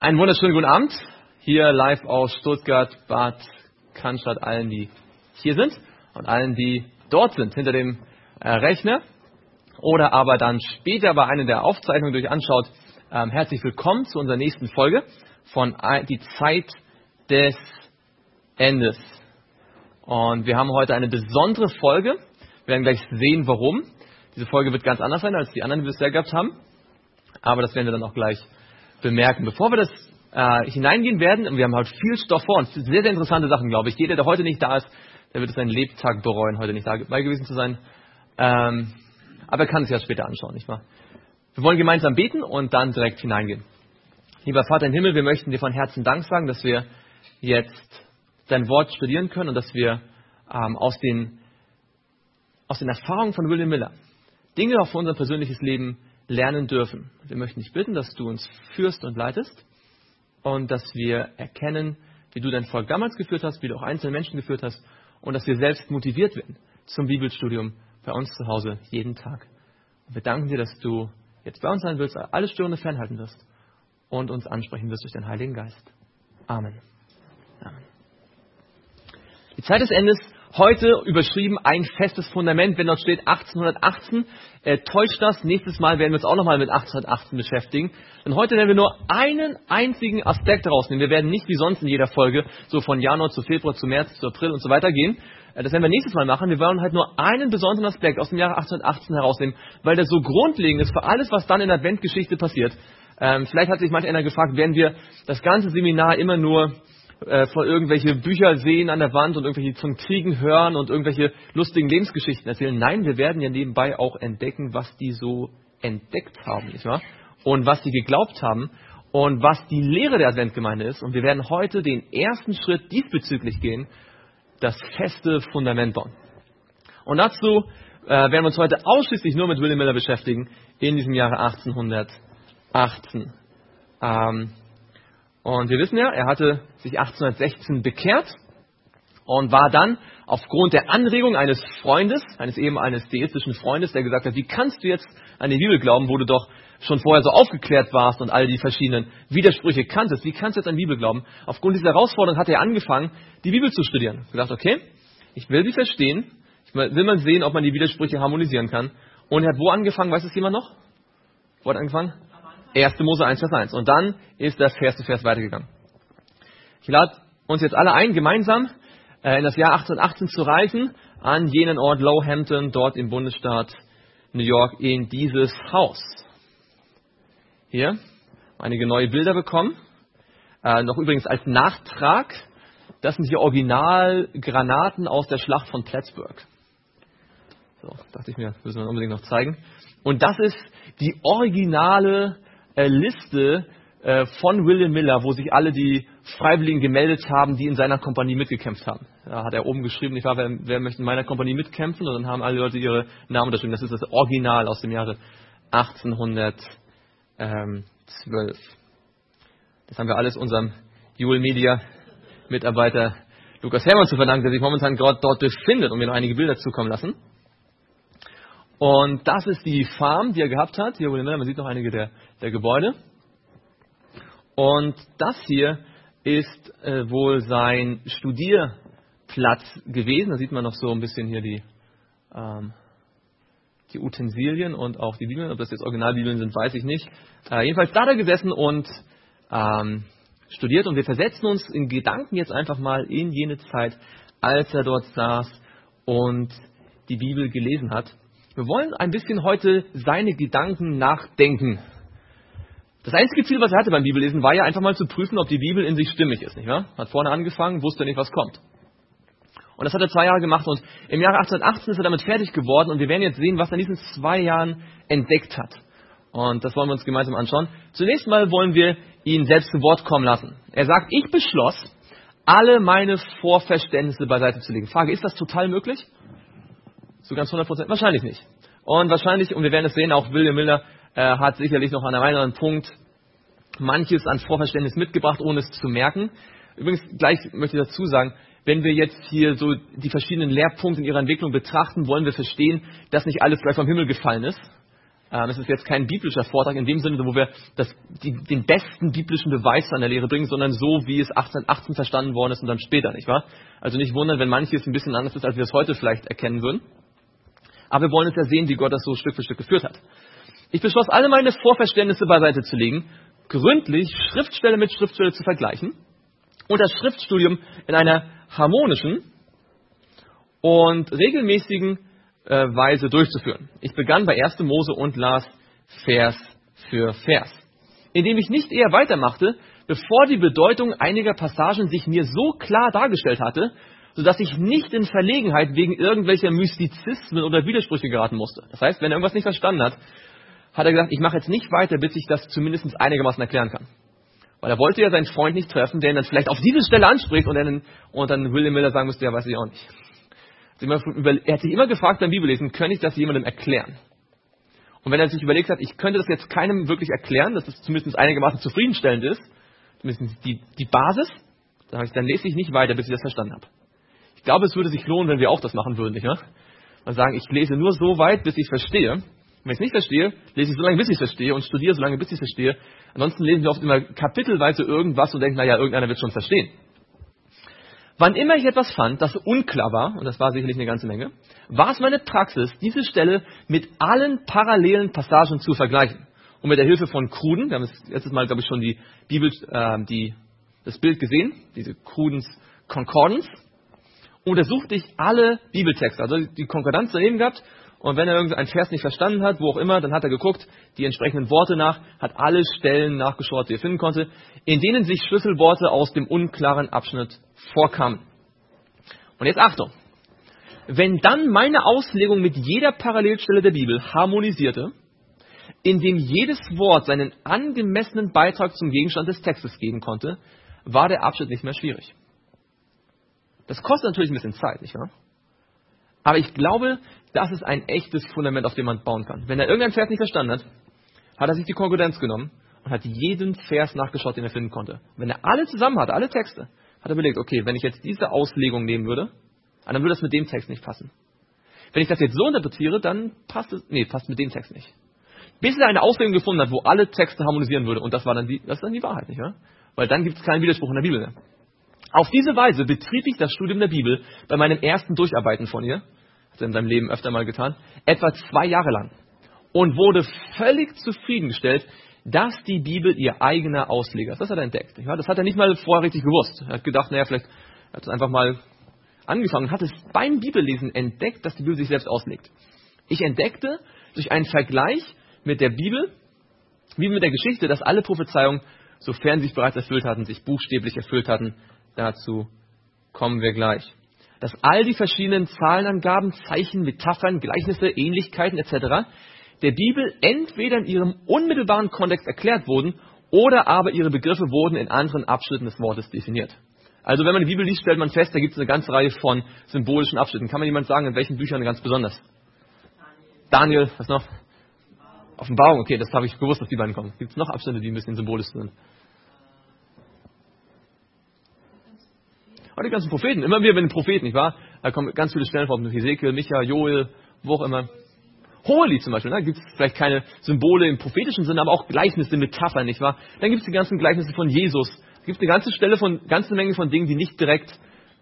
Einen wunderschönen guten Abend, hier live aus Stuttgart, Bad Cannstatt, allen, die hier sind und allen, die dort sind, hinter dem Rechner oder aber dann später bei einer der Aufzeichnungen durch anschaut. Herzlich willkommen zu unserer nächsten Folge von Die Zeit des Endes. Und wir haben heute eine besondere Folge. Wir werden gleich sehen, warum. Diese Folge wird ganz anders sein als die anderen, die wir bisher gehabt haben. Aber das werden wir dann auch gleich bemerken. Bevor wir das hineingehen werden, und wir haben heute viel Stoff vor uns, sehr, sehr interessante Sachen, glaube ich. Jeder, der heute nicht da ist, der wird es seinen Lebtag bereuen, heute nicht dabei gewesen zu sein. Aber er kann es ja später anschauen, nicht wahr? Wir wollen gemeinsam beten und dann direkt hineingehen. Lieber Vater im Himmel, wir möchten dir von Herzen Dank sagen, dass wir jetzt dein Wort studieren können und dass wir aus den Erfahrungen von William Miller Dinge auch für unser persönliches Leben lernen dürfen. Wir möchten dich bitten, dass du uns führst und leitest und dass wir erkennen, wie du dein Volk damals geführt hast, wie du auch einzelne Menschen geführt hast und dass wir selbst motiviert werden zum Bibelstudium bei uns zu Hause jeden Tag. Und wir danken dir, dass du jetzt bei uns sein willst, alle Störende fernhalten wirst und uns ansprechen wirst durch deinen Heiligen Geist. Amen. Amen. Die Zeit des Endes, heute überschrieben ein festes Fundament. Wenn dort steht 1818, täuscht das. Nächstes Mal werden wir uns auch nochmal mit 1818 beschäftigen. Denn heute werden wir nur einen einzigen Aspekt rausnehmen. Wir werden nicht wie sonst in jeder Folge so von Januar zu Februar zu März zu April und so weiter gehen. Das werden wir nächstes Mal machen. Wir wollen halt nur einen besonderen Aspekt aus dem Jahre 1818 herausnehmen, weil der so grundlegend ist für alles, was dann in der Adventgeschichte passiert. Vielleicht hat sich manch einer gefragt, werden wir das ganze Seminar immer nur von irgendwelche Bücher sehen an der Wand und irgendwelche von Kriegen hören und irgendwelche lustigen Lebensgeschichten erzählen. Nein, wir werden ja nebenbei auch entdecken, was die so entdeckt haben, nicht wahr? Und was sie geglaubt haben und was die Lehre der Adventgemeinde ist. Und wir werden heute den ersten Schritt diesbezüglich gehen, das feste Fundament bauen. Und dazu werden wir uns heute ausschließlich nur mit William Miller beschäftigen in diesem Jahre 1818. Und wir wissen ja, er hatte sich 1816 bekehrt und war dann aufgrund der Anregung eines Freundes, eines deistischen Freundes, der gesagt hat, wie kannst du jetzt an die Bibel glauben, wo du doch schon vorher so aufgeklärt warst und all die verschiedenen Widersprüche kanntest. Wie kannst du jetzt an die Bibel glauben? Aufgrund dieser Herausforderung hat er angefangen, die Bibel zu studieren. Er hat gesagt, okay, ich will sie verstehen, ich will mal sehen, ob man die Widersprüche harmonisieren kann. Und er hat wo angefangen, weiß es jemand noch? Wo hat er angefangen? 1. Mose 1, Vers 1. Und dann ist das Vers zu Vers weitergegangen. Ich lade uns jetzt alle ein, gemeinsam in das Jahr 1818 zu reisen, an jenen Ort Lowhampton, dort im Bundesstaat New York, in dieses Haus. Hier einige neue Bilder bekommen. Noch übrigens als Nachtrag, das sind die Originalgranaten aus der Schlacht von Plattsburgh. So, dachte ich mir, müssen wir unbedingt noch zeigen. Und das ist die originale Liste von William Miller, wo sich alle die Freiwilligen gemeldet haben, die in seiner Kompanie mitgekämpft haben. Da hat er oben geschrieben, ich war, wer möchte in meiner Kompanie mitkämpfen? Und dann haben alle Leute ihre Namen unterschrieben. Das ist das Original aus dem Jahre 1812. Das haben wir alles unserem Jewel Media Mitarbeiter Lukas Hermann zu verdanken, der sich momentan gerade dort befindet und mir noch einige Bilder zukommen lassen. Und das ist die Farm, die er gehabt hat. Hier, man sieht noch einige der Gebäude. Und das hier ist wohl sein Studierplatz gewesen. Da sieht man noch so ein bisschen hier die Utensilien und auch die Bibeln. Ob das jetzt Originalbibeln sind, weiß ich nicht. Jedenfalls da hat er gesessen und studiert. Und wir versetzen uns in Gedanken jetzt einfach mal in jene Zeit, als er dort saß und die Bibel gelesen hat. Wir wollen ein bisschen heute seine Gedanken nachdenken. Das einzige Ziel, was er hatte beim Bibellesen, war ja einfach mal zu prüfen, ob die Bibel in sich stimmig ist, nicht wahr? Hat vorne angefangen, wusste nicht, was kommt. Und das hat er 2 Jahre gemacht und im Jahre 1818 ist er damit fertig geworden und wir werden jetzt sehen, was er in diesen 2 Jahren entdeckt hat. Und das wollen wir uns gemeinsam anschauen. Zunächst mal wollen wir ihn selbst zu Wort kommen lassen. Er sagt, ich beschloss, alle meine Vorverständnisse beiseite zu legen. Frage, ist das total möglich? So ganz 100%? Wahrscheinlich nicht. Und wahrscheinlich, und wir werden es sehen, auch William Miller hat sicherlich noch an einem anderen Punkt manches an Vorverständnis mitgebracht, ohne es zu merken. Übrigens, gleich möchte ich dazu sagen, wenn wir jetzt hier so die verschiedenen Lehrpunkte in ihrer Entwicklung betrachten, wollen wir verstehen, dass nicht alles gleich vom Himmel gefallen ist. Es ist jetzt kein biblischer Vortrag in dem Sinne, wo wir den besten biblischen Beweis an der Lehre bringen, sondern so, wie es 1818 verstanden worden ist und dann später, nicht wahr? Also nicht wundern, wenn manches ein bisschen anders ist, als wir es heute vielleicht erkennen würden. Aber wir wollen es ja sehen, wie Gott das so Stück für Stück geführt hat. Ich beschloss, alle meine Vorverständnisse beiseite zu legen, gründlich Schriftstelle mit Schriftstelle zu vergleichen und das Schriftstudium in einer harmonischen und regelmäßigen Weise durchzuführen. Ich begann bei 1. Mose und las Vers für Vers, indem ich nicht eher weitermachte, bevor die Bedeutung einiger Passagen sich mir so klar dargestellt hatte, sodass ich nicht in Verlegenheit wegen irgendwelcher Mystizismen oder Widersprüche geraten musste. Das heißt, wenn er irgendwas nicht verstanden hat, hat er gesagt, ich mache jetzt nicht weiter, bis ich das zumindest einigermaßen erklären kann. Weil er wollte ja seinen Freund nicht treffen, der ihn dann vielleicht auf diese Stelle anspricht und dann William Miller sagen müsste, ja, weiß ich auch nicht. Er hat sich immer gefragt beim Bibellesen, könnte ich das jemandem erklären? Und wenn er sich überlegt hat, ich könnte das jetzt keinem wirklich erklären, dass es zumindest einigermaßen zufriedenstellend ist, zumindest die Basis, dann lese ich nicht weiter, bis ich das verstanden habe. Ich glaube, es würde sich lohnen, wenn wir auch das machen würden, nicht wahr? Und sagen, ich lese nur so weit, bis ich verstehe. Und wenn ich es nicht verstehe, lese ich so lange, bis ich es verstehe und studiere so lange, bis ich es verstehe. Ansonsten lesen wir oft immer kapitelweise irgendwas und denken, naja, irgendeiner wird es schon verstehen. Wann immer ich etwas fand, das unklar war, und das war sicherlich eine ganze Menge, war es meine Praxis, diese Stelle mit allen parallelen Passagen zu vergleichen. Und mit der Hilfe von Cruden, wir haben das letztes Mal, glaube ich, schon das Bild gesehen, diese Crudens Concordance, untersuchte ich alle Bibeltexte, also die Konkordanz daneben gehabt. Und wenn er irgendeinen Vers nicht verstanden hat, wo auch immer, dann hat er geguckt, die entsprechenden Worte nach, hat alle Stellen nachgeschaut, die er finden konnte, in denen sich Schlüsselworte aus dem unklaren Abschnitt vorkamen. Und jetzt Achtung. Wenn dann meine Auslegung mit jeder Parallelstelle der Bibel harmonisierte, indem jedes Wort seinen angemessenen Beitrag zum Gegenstand des Textes geben konnte, war der Abschnitt nicht mehr schwierig. Das kostet natürlich ein bisschen Zeit, nicht wahr? Aber ich glaube, das ist ein echtes Fundament, auf dem man bauen kann. Wenn er irgendeinen Vers nicht verstanden hat, hat er sich die Konkordanz genommen und hat jeden Vers nachgeschaut, den er finden konnte. Und wenn er alle zusammen hatte, alle Texte, hat er überlegt, okay, wenn ich jetzt diese Auslegung nehmen würde, dann würde das mit dem Text nicht passen. Wenn ich das jetzt so interpretiere, dann passt mit dem Text nicht. Bis er eine Auslegung gefunden hat, wo alle Texte harmonisieren würde. Und das ist dann die Wahrheit, nicht wahr? Weil dann gibt es keinen Widerspruch in der Bibel mehr. Auf diese Weise betrieb ich das Studium der Bibel bei meinem ersten Durcharbeiten von ihr, hat er in seinem Leben öfter mal getan, etwa 2 Jahre lang. Und wurde völlig zufriedengestellt, dass die Bibel ihr eigener Ausleger ist. Das hat er entdeckt. Ja, das hat er nicht mal vorher richtig gewusst. Er hat gedacht, vielleicht hat es einfach mal angefangen und hat es beim Bibellesen entdeckt, dass die Bibel sich selbst auslegt. Ich entdeckte durch einen Vergleich mit der Bibel, wie mit der Geschichte, dass alle Prophezeiungen, sofern sie sich bereits erfüllt hatten, sich buchstäblich erfüllt hatten. Dazu kommen wir gleich. Dass all die verschiedenen Zahlenangaben, Zeichen, Metaphern, Gleichnisse, Ähnlichkeiten etc. der Bibel entweder in ihrem unmittelbaren Kontext erklärt wurden oder aber ihre Begriffe wurden in anderen Abschnitten des Wortes definiert. Also wenn man die Bibel liest, stellt man fest, da gibt es eine ganze Reihe von symbolischen Abschnitten. Kann man jemand sagen, in welchen Büchern ganz besonders? Daniel, was noch? Offenbarung, okay, das habe ich gewusst, dass die beiden kommen. Gibt es noch Abschnitte, die ein bisschen symbolisch sind? Und die ganzen Propheten, immer wieder mit den Propheten, nicht wahr? Da kommen ganz viele Stellen vor, Hesekiel, Micha, Joel, wo auch immer. Hohelied zum Beispiel, da gibt es vielleicht keine Symbole im prophetischen Sinne, aber auch Gleichnisse, Metaphern, nicht wahr? Dann gibt es die ganzen Gleichnisse von Jesus. Es gibt eine ganze Menge von Dingen, die nicht direkt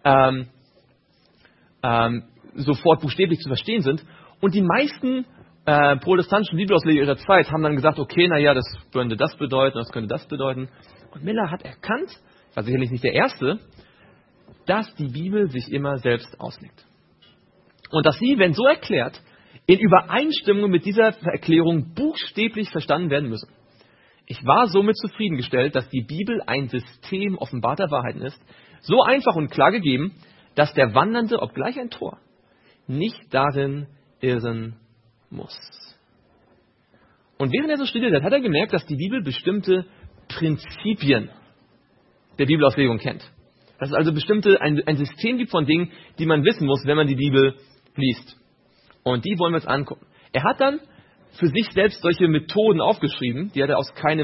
sofort buchstäblich zu verstehen sind. Und die meisten protestantischen Bibelausleger ihrer Zeit haben dann gesagt, okay, das könnte das bedeuten, das könnte das bedeuten. Und Miller hat erkannt, war sicherlich nicht der Erste, dass die Bibel sich immer selbst auslegt. Und dass sie, wenn so erklärt, in Übereinstimmung mit dieser Erklärung buchstäblich verstanden werden müssen. Ich war somit zufriedengestellt, dass die Bibel ein System offenbarter Wahrheiten ist, so einfach und klar gegeben, dass der Wandernde, obgleich ein Tor, nicht darin irren muss. Und während er so studiert hat, hat er gemerkt, dass die Bibel bestimmte Prinzipien der Bibelauslegung kennt. Dass es also ein System gibt von Dingen, die man wissen muss, wenn man die Bibel liest. Und die wollen wir uns angucken. Er hat dann für sich selbst solche Methoden aufgeschrieben, die hat er aus keinem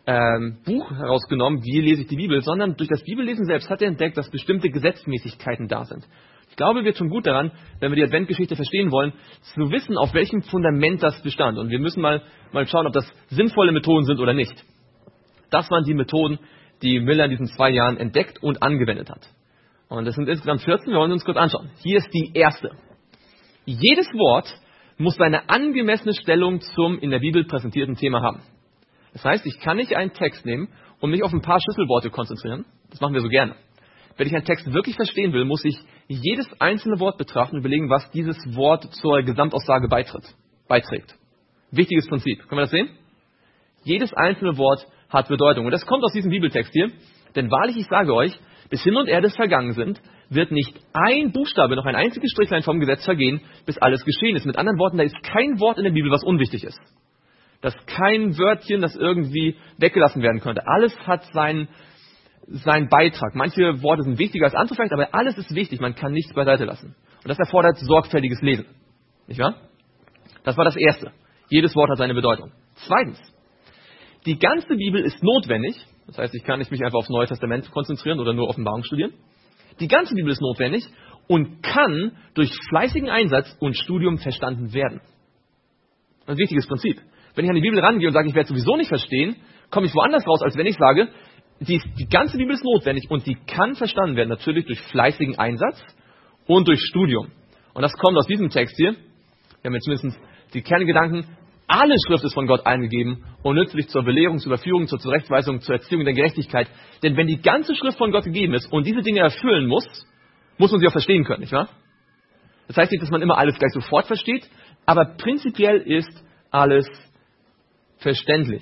Buch herausgenommen, wie lese ich die Bibel, sondern durch das Bibellesen selbst hat er entdeckt, dass bestimmte Gesetzmäßigkeiten da sind. Ich glaube, wir tun gut daran, wenn wir die Adventgeschichte verstehen wollen, zu wissen, auf welchem Fundament das bestand. Und wir müssen mal schauen, ob das sinnvolle Methoden sind oder nicht. Das waren die Methoden, die Miller in diesen 2 Jahren entdeckt und angewendet hat. Und das sind insgesamt 14, wir wollen uns kurz anschauen. Hier ist die erste. Jedes Wort muss seine angemessene Stellung zum in der Bibel präsentierten Thema haben. Das heißt, ich kann nicht einen Text nehmen und mich auf ein paar Schlüsselworte konzentrieren. Das machen wir so gerne. Wenn ich einen Text wirklich verstehen will, muss ich jedes einzelne Wort betrachten und überlegen, was dieses Wort zur Gesamtaussage beiträgt. Wichtiges Prinzip. Können wir das sehen? Jedes einzelne Wort hat Bedeutung. Und das kommt aus diesem Bibeltext hier. Denn wahrlich, ich sage euch, bis Himmel und Erde vergangen sind, wird nicht ein Buchstabe, noch ein einziges Strichlein vom Gesetz vergehen, bis alles geschehen ist. Mit anderen Worten, da ist kein Wort in der Bibel, was unwichtig ist. Da ist kein Wörtchen, das irgendwie weggelassen werden könnte. Alles hat seinen Beitrag. Manche Worte sind wichtiger als andere vielleicht, aber alles ist wichtig. Man kann nichts beiseite lassen. Und das erfordert sorgfältiges Lesen. Nicht wahr? Das war das Erste. Jedes Wort hat seine Bedeutung. Zweitens, die ganze Bibel ist notwendig. Das heißt, ich kann nicht mich einfach aufs Neue Testament konzentrieren oder nur Offenbarung studieren. Die ganze Bibel ist notwendig und kann durch fleißigen Einsatz und Studium verstanden werden. Ein wichtiges Prinzip. Wenn ich an die Bibel rangehe und sage, ich werde es sowieso nicht verstehen, komme ich woanders raus, als wenn ich sage, die ganze Bibel ist notwendig und die kann verstanden werden, natürlich durch fleißigen Einsatz und durch Studium. Und das kommt aus diesem Text hier. Wir haben jetzt mindestens die Kerngedanken. Alle Schrift ist von Gott eingegeben und nützlich zur Belehrung, zur Überführung, zur Zurechtweisung, zur Erziehung der Gerechtigkeit. Denn wenn die ganze Schrift von Gott gegeben ist und diese Dinge erfüllen muss man sie auch verstehen können, nicht wahr? Das heißt nicht, dass man immer alles gleich sofort versteht, aber prinzipiell ist alles verständlich.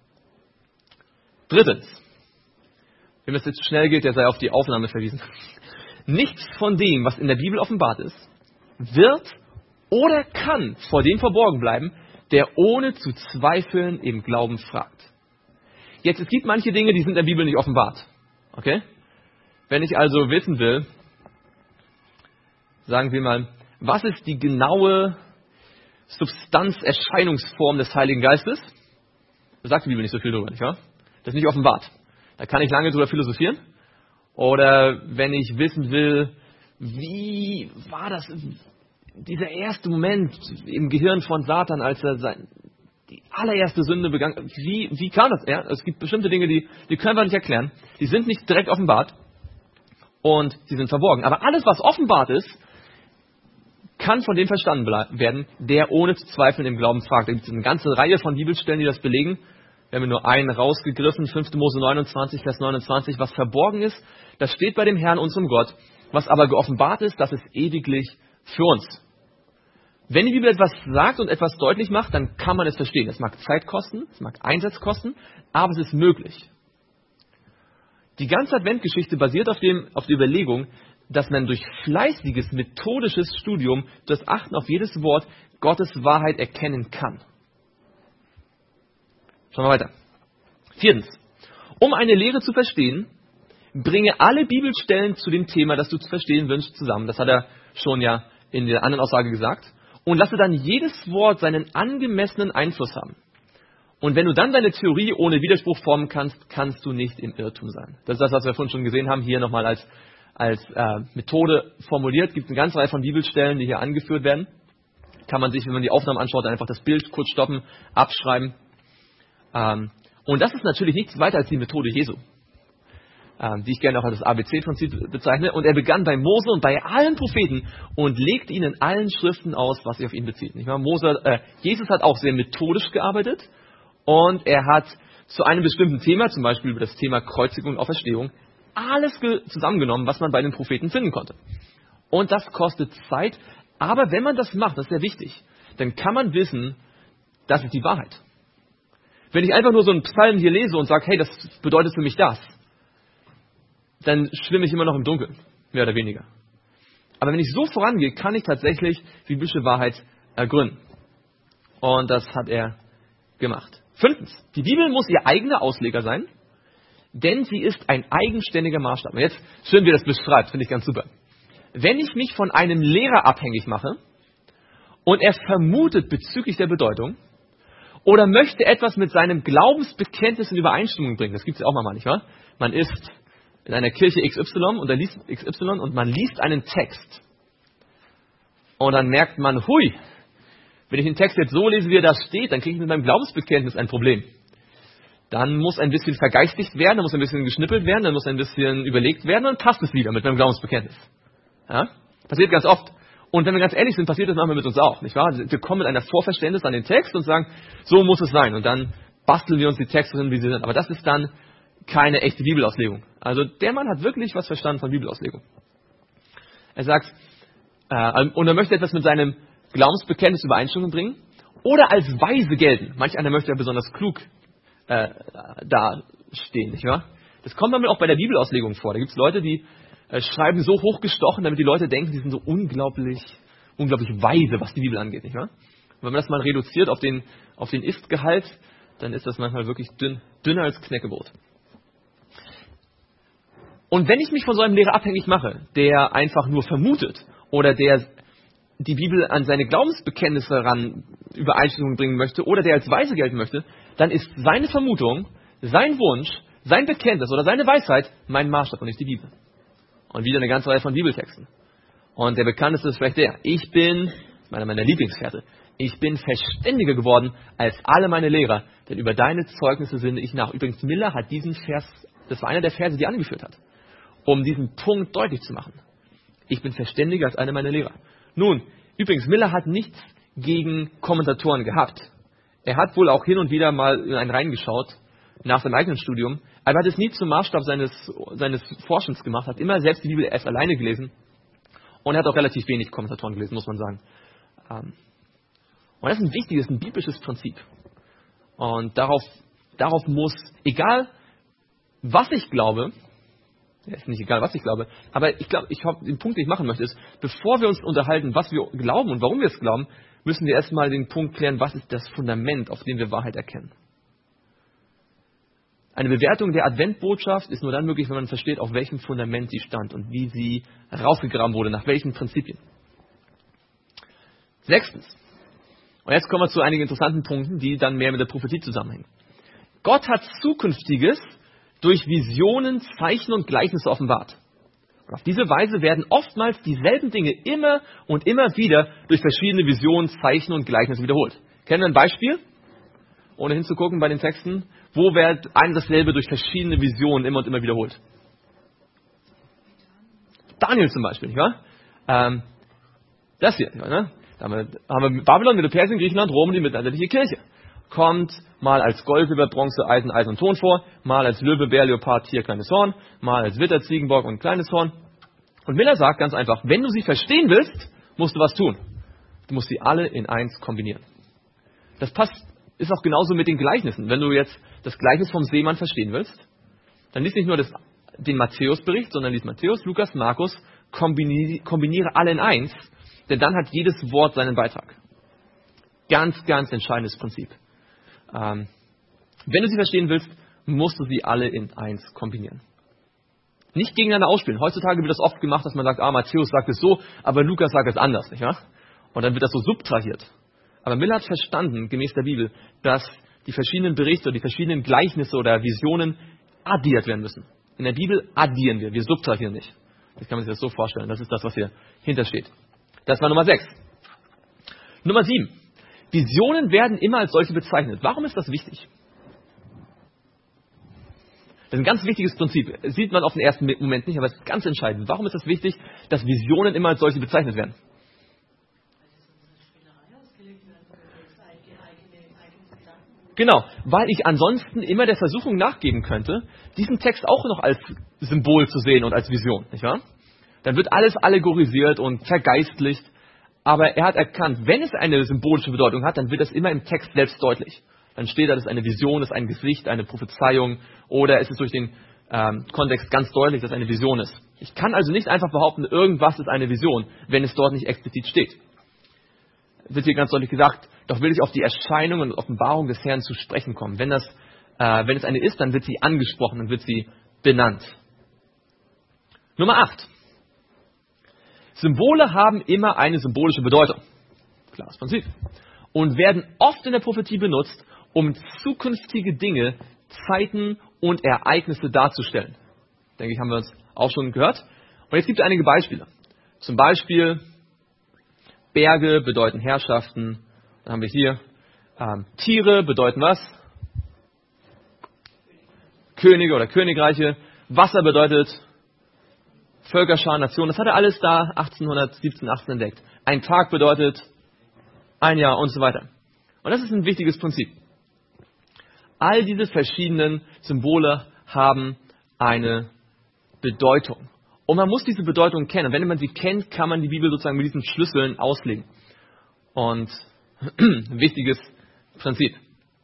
Drittens, wenn es jetzt schnell geht, der sei auf die Aufnahme verwiesen. Nichts von dem, was in der Bibel offenbart ist, wird oder kann vor dem verborgen bleiben, der ohne zu zweifeln im Glauben fragt. Jetzt, es gibt manche Dinge, die sind in der Bibel nicht offenbart. Okay? Wenn ich also wissen will, sagen wir mal, was ist die genaue Substanzerscheinungsform des Heiligen Geistes? Da sagt die Bibel nicht so viel drüber, nicht wahr? Das ist nicht offenbart. Da kann ich lange drüber philosophieren. Oder wenn ich wissen will, wie war das, dieser erste Moment im Gehirn von Satan, als er die allererste Sünde begangen, wie kam das? Ja, es gibt bestimmte Dinge, die können wir nicht erklären. Die sind nicht direkt offenbart und sie sind verborgen. Aber alles, was offenbart ist, kann von dem verstanden werden, der ohne zu zweifeln im Glauben fragt. Da gibt es eine ganze Reihe von Bibelstellen, die das belegen. Wir haben nur einen rausgegriffen, 5. Mose 29, Vers 29. Was verborgen ist, das steht bei dem Herrn, unserem Gott. Was aber geoffenbart ist, das ist ewiglich für uns. Wenn die Bibel etwas sagt und etwas deutlich macht, dann kann man es verstehen. Es mag Zeit kosten, es mag Einsatz kosten, aber es ist möglich. Die ganze Adventgeschichte basiert auf der Überlegung, dass man durch fleißiges, methodisches Studium, das Achten auf jedes Wort, Gottes Wahrheit erkennen kann. Schauen wir weiter. Viertens. Um eine Lehre zu verstehen, bringe alle Bibelstellen zu dem Thema, das du zu verstehen wünschst, zusammen. Das hat er schon ja in der anderen Aussage gesagt. Und lasse dann jedes Wort seinen angemessenen Einfluss haben. Und wenn du dann deine Theorie ohne Widerspruch formen kannst, kannst du nicht im Irrtum sein. Das ist das, was wir vorhin schon gesehen haben, hier nochmal als Methode formuliert. Es gibt eine ganze Reihe von Bibelstellen, die hier angeführt werden. Kann man sich, wenn man die Aufnahmen anschaut, dann einfach das Bild kurz stoppen, abschreiben. Und das ist natürlich nichts weiter als die Methode Jesu, die ich gerne auch als das ABC-Prinzip bezeichne. Und er begann bei Mose und bei allen Propheten und legte ihnen in allen Schriften aus, was sich auf ihn bezieht. Nicht wahr? Jesus hat auch sehr methodisch gearbeitet und er hat zu einem bestimmten Thema, zum Beispiel über das Thema Kreuzigung und Auferstehung, alles zusammengenommen, was man bei den Propheten finden konnte. Und das kostet Zeit, aber wenn man das macht, das ist sehr wichtig, dann kann man wissen, das ist die Wahrheit. Wenn ich einfach nur so einen Psalm hier lese und sage, hey, das bedeutet für mich das, dann schwimme ich immer noch im Dunkeln, mehr oder weniger. Aber wenn ich so vorangehe, kann ich tatsächlich biblische Wahrheit ergründen. Und das hat er gemacht. 5. Die Bibel muss ihr eigener Ausleger sein, denn sie ist ein eigenständiger Maßstab. Und jetzt, schön wie er das beschreibt, finde ich ganz super. Wenn ich mich von einem Lehrer abhängig mache und er vermutet bezüglich der Bedeutung Oder möchte etwas mit seinem Glaubensbekenntnis in Übereinstimmung bringen. Das gibt es ja auch mal, nicht wahr? Man ist in einer Kirche XY und da liest XY und man liest einen Text. Und dann merkt man, hui, wenn ich den Text jetzt so lese, wie er da steht, dann kriege ich mit meinem Glaubensbekenntnis ein Problem. Dann muss ein bisschen vergeistigt werden, dann muss ein bisschen geschnippelt werden, dann muss ein bisschen überlegt werden und dann passt es wieder mit meinem Glaubensbekenntnis. Ja? Passiert ganz oft. Und wenn wir ganz ehrlich sind, passiert das manchmal mit uns auch, nicht wahr? Wir kommen mit einer Vorverständnis an den Text und sagen, so muss es sein. Und dann basteln wir uns die Texte hin, wie sie sind. Aber das ist dann keine echte Bibelauslegung. Also der Mann hat wirklich was verstanden von Bibelauslegung. Er sagt, und er möchte etwas mit seinem Glaubensbekenntnis in Übereinstimmung bringen oder als weise gelten. Manch einer möchte ja besonders klug dastehen, nicht wahr? Das kommt damit auch bei der Bibelauslegung vor. Da gibt es Leute, die schreiben so hochgestochen, damit die Leute denken, die sind so unglaublich weise, was die Bibel angeht, nicht wahr? Und wenn man das mal reduziert auf den Ist-Gehalt, dann ist das manchmal wirklich dünner als Knäckebrot. Und wenn ich mich von so einem Lehrer abhängig mache, der einfach nur vermutet oder der die Bibel an seine Glaubensbekenntnisse ran Übereinstimmung bringen möchte oder der als weise gelten möchte, dann ist seine Vermutung, sein Wunsch, sein Bekenntnis oder seine Weisheit mein Maßstab und nicht die Bibel. Und wieder eine ganze Reihe von Bibeltexten. Und der bekannteste ist vielleicht einer meiner Lieblingsverse, ich bin verständiger geworden als alle meine Lehrer, denn über deine Zeugnisse sinne ich nach. Übrigens, Miller hat diesen Vers, das war einer der Verse, die er angeführt hat, um diesen Punkt deutlich zu machen. Ich bin verständiger als alle meine Lehrer. Nun, übrigens, Miller hat nichts gegen Kommentatoren gehabt. Er hat wohl auch hin und wieder mal in einen reingeschaut, nach seinem eigenen Studium, aber er hat es nie zum Maßstab seines Forschens gemacht, hat immer selbst die Bibel erst alleine gelesen und er hat auch relativ wenig Kommentatoren gelesen, muss man sagen. Und das ist ein wichtiges, ein biblisches Prinzip. Und darauf muss, egal was ich glaube, ist nicht egal, was ich glaube, aber ich glaube, den Punkt, den ich machen möchte, ist, bevor wir uns unterhalten, was wir glauben und warum wir es glauben, müssen wir erstmal den Punkt klären, was ist das Fundament, auf dem wir Wahrheit erkennen. Eine Bewertung der Adventbotschaft ist nur dann möglich, wenn man versteht, auf welchem Fundament sie stand und wie sie rausgegraben wurde, nach welchen Prinzipien. 6. Und jetzt kommen wir zu einigen interessanten Punkten, die dann mehr mit der Prophetie zusammenhängen. Gott hat Zukünftiges durch Visionen, Zeichen und Gleichnisse offenbart. Und auf diese Weise werden oftmals dieselben Dinge immer und immer wieder durch verschiedene Visionen, Zeichen und Gleichnisse wiederholt. Kennen wir ein Beispiel? Ohne hinzugucken bei den Texten. Wo wird ein dasselbe durch verschiedene Visionen immer und immer wiederholt? Daniel zum Beispiel, nicht wahr? Das hier, ne? Da haben wir Babylon, Medo-Persien, Griechenland, Rom und die mittelalterliche Kirche. Kommt mal als Gold, Silber, Bronze, Eisen, Eisen und Ton vor, mal als Löwe, Bär, Leopard, Tier, kleines Horn, mal als Witter, Ziegenbock und kleines Horn. Und Miller sagt ganz einfach, wenn du sie verstehen willst, musst du was tun. Du musst sie alle in eins kombinieren. Das ist auch genauso mit den Gleichnissen. Wenn du jetzt das Gleichnis vom Seemann verstehen willst, dann lies nicht nur den Matthäus-Bericht, sondern lies Matthäus, Lukas, Markus, kombiniere alle in eins, denn dann hat jedes Wort seinen Beitrag. Ganz, ganz entscheidendes Prinzip. Wenn du sie verstehen willst, musst du sie alle in eins kombinieren. Nicht gegeneinander ausspielen. Heutzutage wird das oft gemacht, dass man sagt, Matthäus sagt es so, aber Lukas sagt es anders, nicht wahr? Und dann wird das so subtrahiert. Aber Miller hat verstanden, gemäß der Bibel, dass die verschiedenen Berichte oder die verschiedenen Gleichnisse oder Visionen addiert werden müssen. In der Bibel addieren wir subtrahieren nicht. Das kann man sich das so vorstellen. Das ist das, was hier hintersteht. Das war Nummer 6. Nummer 7. Visionen werden immer als solche bezeichnet. Warum ist das wichtig? Das ist ein ganz wichtiges Prinzip. Das sieht man auf den ersten Moment nicht, aber es ist ganz entscheidend. Warum ist es wichtig, dass Visionen immer als solche bezeichnet werden? Genau, weil ich ansonsten immer der Versuchung nachgeben könnte, diesen Text auch noch als Symbol zu sehen und als Vision, nicht wahr? Dann wird alles allegorisiert und vergeistlicht, aber er hat erkannt, wenn es eine symbolische Bedeutung hat, dann wird das immer im Text selbst deutlich. Dann steht da, das ist eine Vision, das ist ein Gesicht, eine Prophezeiung oder es ist durch den Kontext ganz deutlich, dass es eine Vision ist. Ich kann also nicht einfach behaupten, irgendwas ist eine Vision, wenn es dort nicht explizit steht. Es wird hier ganz deutlich gesagt, doch will ich auf die Erscheinung und Offenbarung des Herrn zu sprechen kommen. Wenn es eine ist, dann wird sie angesprochen, dann wird sie benannt. Nummer 8. Symbole haben immer eine symbolische Bedeutung. Klares Prinzip. Und werden oft in der Prophetie benutzt, um zukünftige Dinge, Zeiten und Ereignisse darzustellen. Denke ich, haben wir uns auch schon gehört. Und jetzt gibt es einige Beispiele. Zum Beispiel Berge bedeuten Herrschaften. Dann haben wir hier Tiere bedeuten was? Könige oder Königreiche. Wasser bedeutet Völkerschar, Nationen. Das hat er alles da 1817, 18 entdeckt. Ein Tag bedeutet ein Jahr und so weiter. Und das ist ein wichtiges Prinzip. All diese verschiedenen Symbole haben eine Bedeutung. Und man muss diese Bedeutung kennen. Und wenn man sie kennt, kann man die Bibel sozusagen mit diesen Schlüsseln auslegen. Und ein wichtiges Prinzip.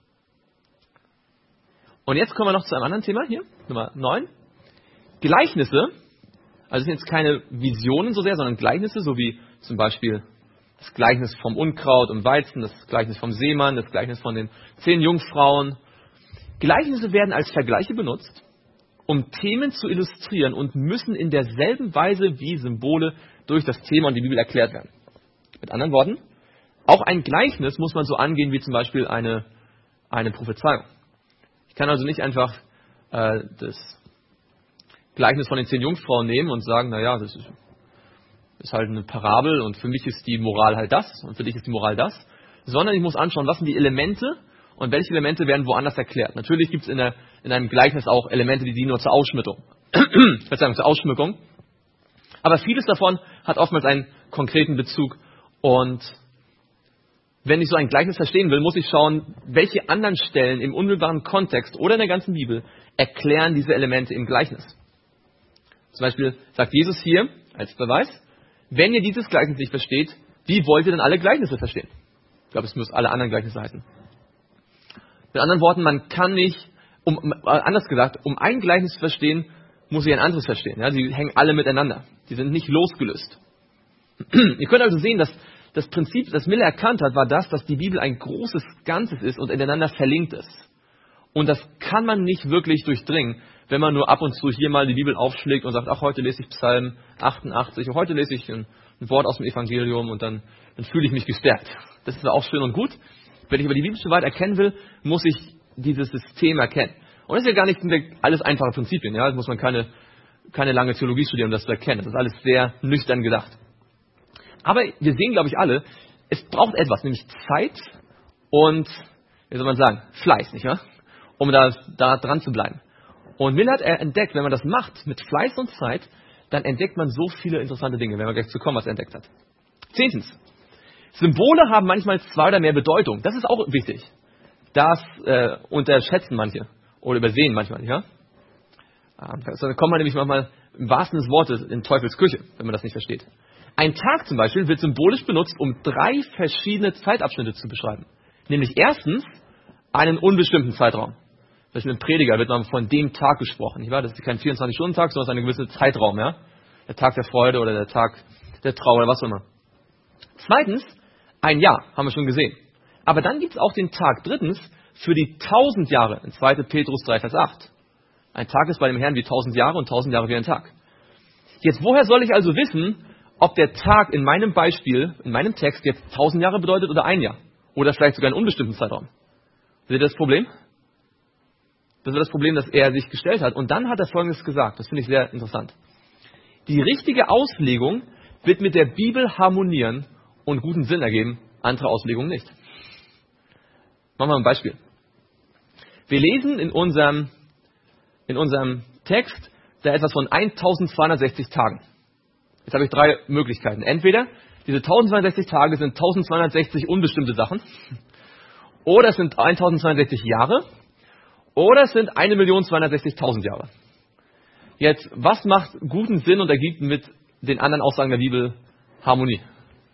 Und jetzt kommen wir noch zu einem anderen Thema hier, Nummer 9. Gleichnisse, also sind jetzt keine Visionen so sehr, sondern Gleichnisse, so wie zum Beispiel das Gleichnis vom Unkraut und Weizen, das Gleichnis vom Seemann, das Gleichnis von den 10 Jungfrauen. Gleichnisse werden als Vergleiche benutzt, um Themen zu illustrieren und müssen in derselben Weise wie Symbole durch das Thema und die Bibel erklärt werden. Mit anderen Worten, auch ein Gleichnis muss man so angehen wie zum Beispiel eine Prophezeiung. Ich kann also nicht einfach das Gleichnis von den 10 Jungfrauen nehmen und sagen, naja, das ist halt eine Parabel und für mich ist die Moral halt das und für dich ist die Moral das, sondern ich muss anschauen, was sind die Elemente und welche Elemente werden woanders erklärt. Natürlich gibt es in einem Gleichnis auch Elemente, die dienen nur zur Ausschmückung. zur Ausschmückung. Aber vieles davon hat oftmals einen konkreten Bezug. Und wenn ich so ein Gleichnis verstehen will, muss ich schauen, welche anderen Stellen im unmittelbaren Kontext oder in der ganzen Bibel erklären diese Elemente im Gleichnis. Zum Beispiel sagt Jesus hier als Beweis, wenn ihr dieses Gleichnis nicht versteht, wie wollt ihr denn alle Gleichnisse verstehen? Ich glaube, es muss alle anderen Gleichnisse heißen. Mit anderen Worten, man kann nicht, anders gesagt, um ein Gleichnis zu verstehen, muss ich ein anderes verstehen. Ja, sie hängen alle miteinander. Die sind nicht losgelöst. Ihr könnt also sehen, dass das Prinzip, das Miller erkannt hat, war das, dass die Bibel ein großes Ganzes ist und ineinander verlinkt ist. Und das kann man nicht wirklich durchdringen, wenn man nur ab und zu hier mal die Bibel aufschlägt und sagt, ach, heute lese ich Psalm 88 und heute lese ich ein Wort aus dem Evangelium und dann fühle ich mich gestärkt. Das ist auch schön und gut. Wenn ich aber die Bibel so weit erkennen will, muss ich dieses System erkennen. Und das ist ja gar nicht alles einfache Prinzipien. Ja? Da muss man keine lange Theologie studieren, um das zu erkennen. Das ist alles sehr nüchtern gedacht. Aber wir sehen, glaube ich, alle, es braucht etwas, nämlich Zeit und, wie soll man sagen, Fleiß, nicht wahr? Um da dran zu bleiben. Und Miller hat entdeckt, wenn man das macht, mit Fleiß und Zeit, dann entdeckt man so viele interessante Dinge, wenn wir gleich zu kommen, was er entdeckt hat. 10. Symbole haben manchmal 2 oder mehr Bedeutung. Das ist auch wichtig. Das unterschätzen manche oder übersehen manchmal, ja? Da kommt man nämlich manchmal im wahrsten des Wortes in Teufels Küche, wenn man das nicht versteht. Ein Tag zum Beispiel wird symbolisch benutzt, um 3 verschiedene Zeitabschnitte zu beschreiben. Nämlich erstens einen unbestimmten Zeitraum. Zum Beispiel im Prediger wird man von dem Tag gesprochen. Nicht wahr? Das ist kein 24-Stunden-Tag, sondern ein gewisser Zeitraum. Ja? Der Tag der Freude oder der Tag der Trauer oder was auch immer. Zweitens, ein Jahr, haben wir schon gesehen. Aber dann gibt es auch den Tag, drittens, für die 1000 Jahre, in 2. Petrus 3, Vers 8. Ein Tag ist bei dem Herrn wie 1000 Jahre und 1000 Jahre wie ein Tag. Jetzt, woher soll ich also wissen, ob der Tag in meinem Beispiel, in meinem Text jetzt 1000 Jahre bedeutet oder ein Jahr? Oder vielleicht sogar einen unbestimmten Zeitraum? Seht ihr das Problem? Das ist das Problem, das er sich gestellt hat. Und dann hat er Folgendes gesagt, das finde ich sehr interessant. Die richtige Auslegung wird mit der Bibel harmonieren und guten Sinn ergeben, andere Auslegungen nicht. Machen wir mal ein Beispiel. Wir lesen in unserem Text da etwas von 1260 Tagen. Jetzt habe ich 3 Möglichkeiten. Entweder diese 1260 Tage sind 1260 unbestimmte Sachen, oder es sind 1260 Jahre, oder es sind 1.260.000 Jahre. Jetzt, was macht guten Sinn und ergibt mit den anderen Aussagen der Bibel Harmonie?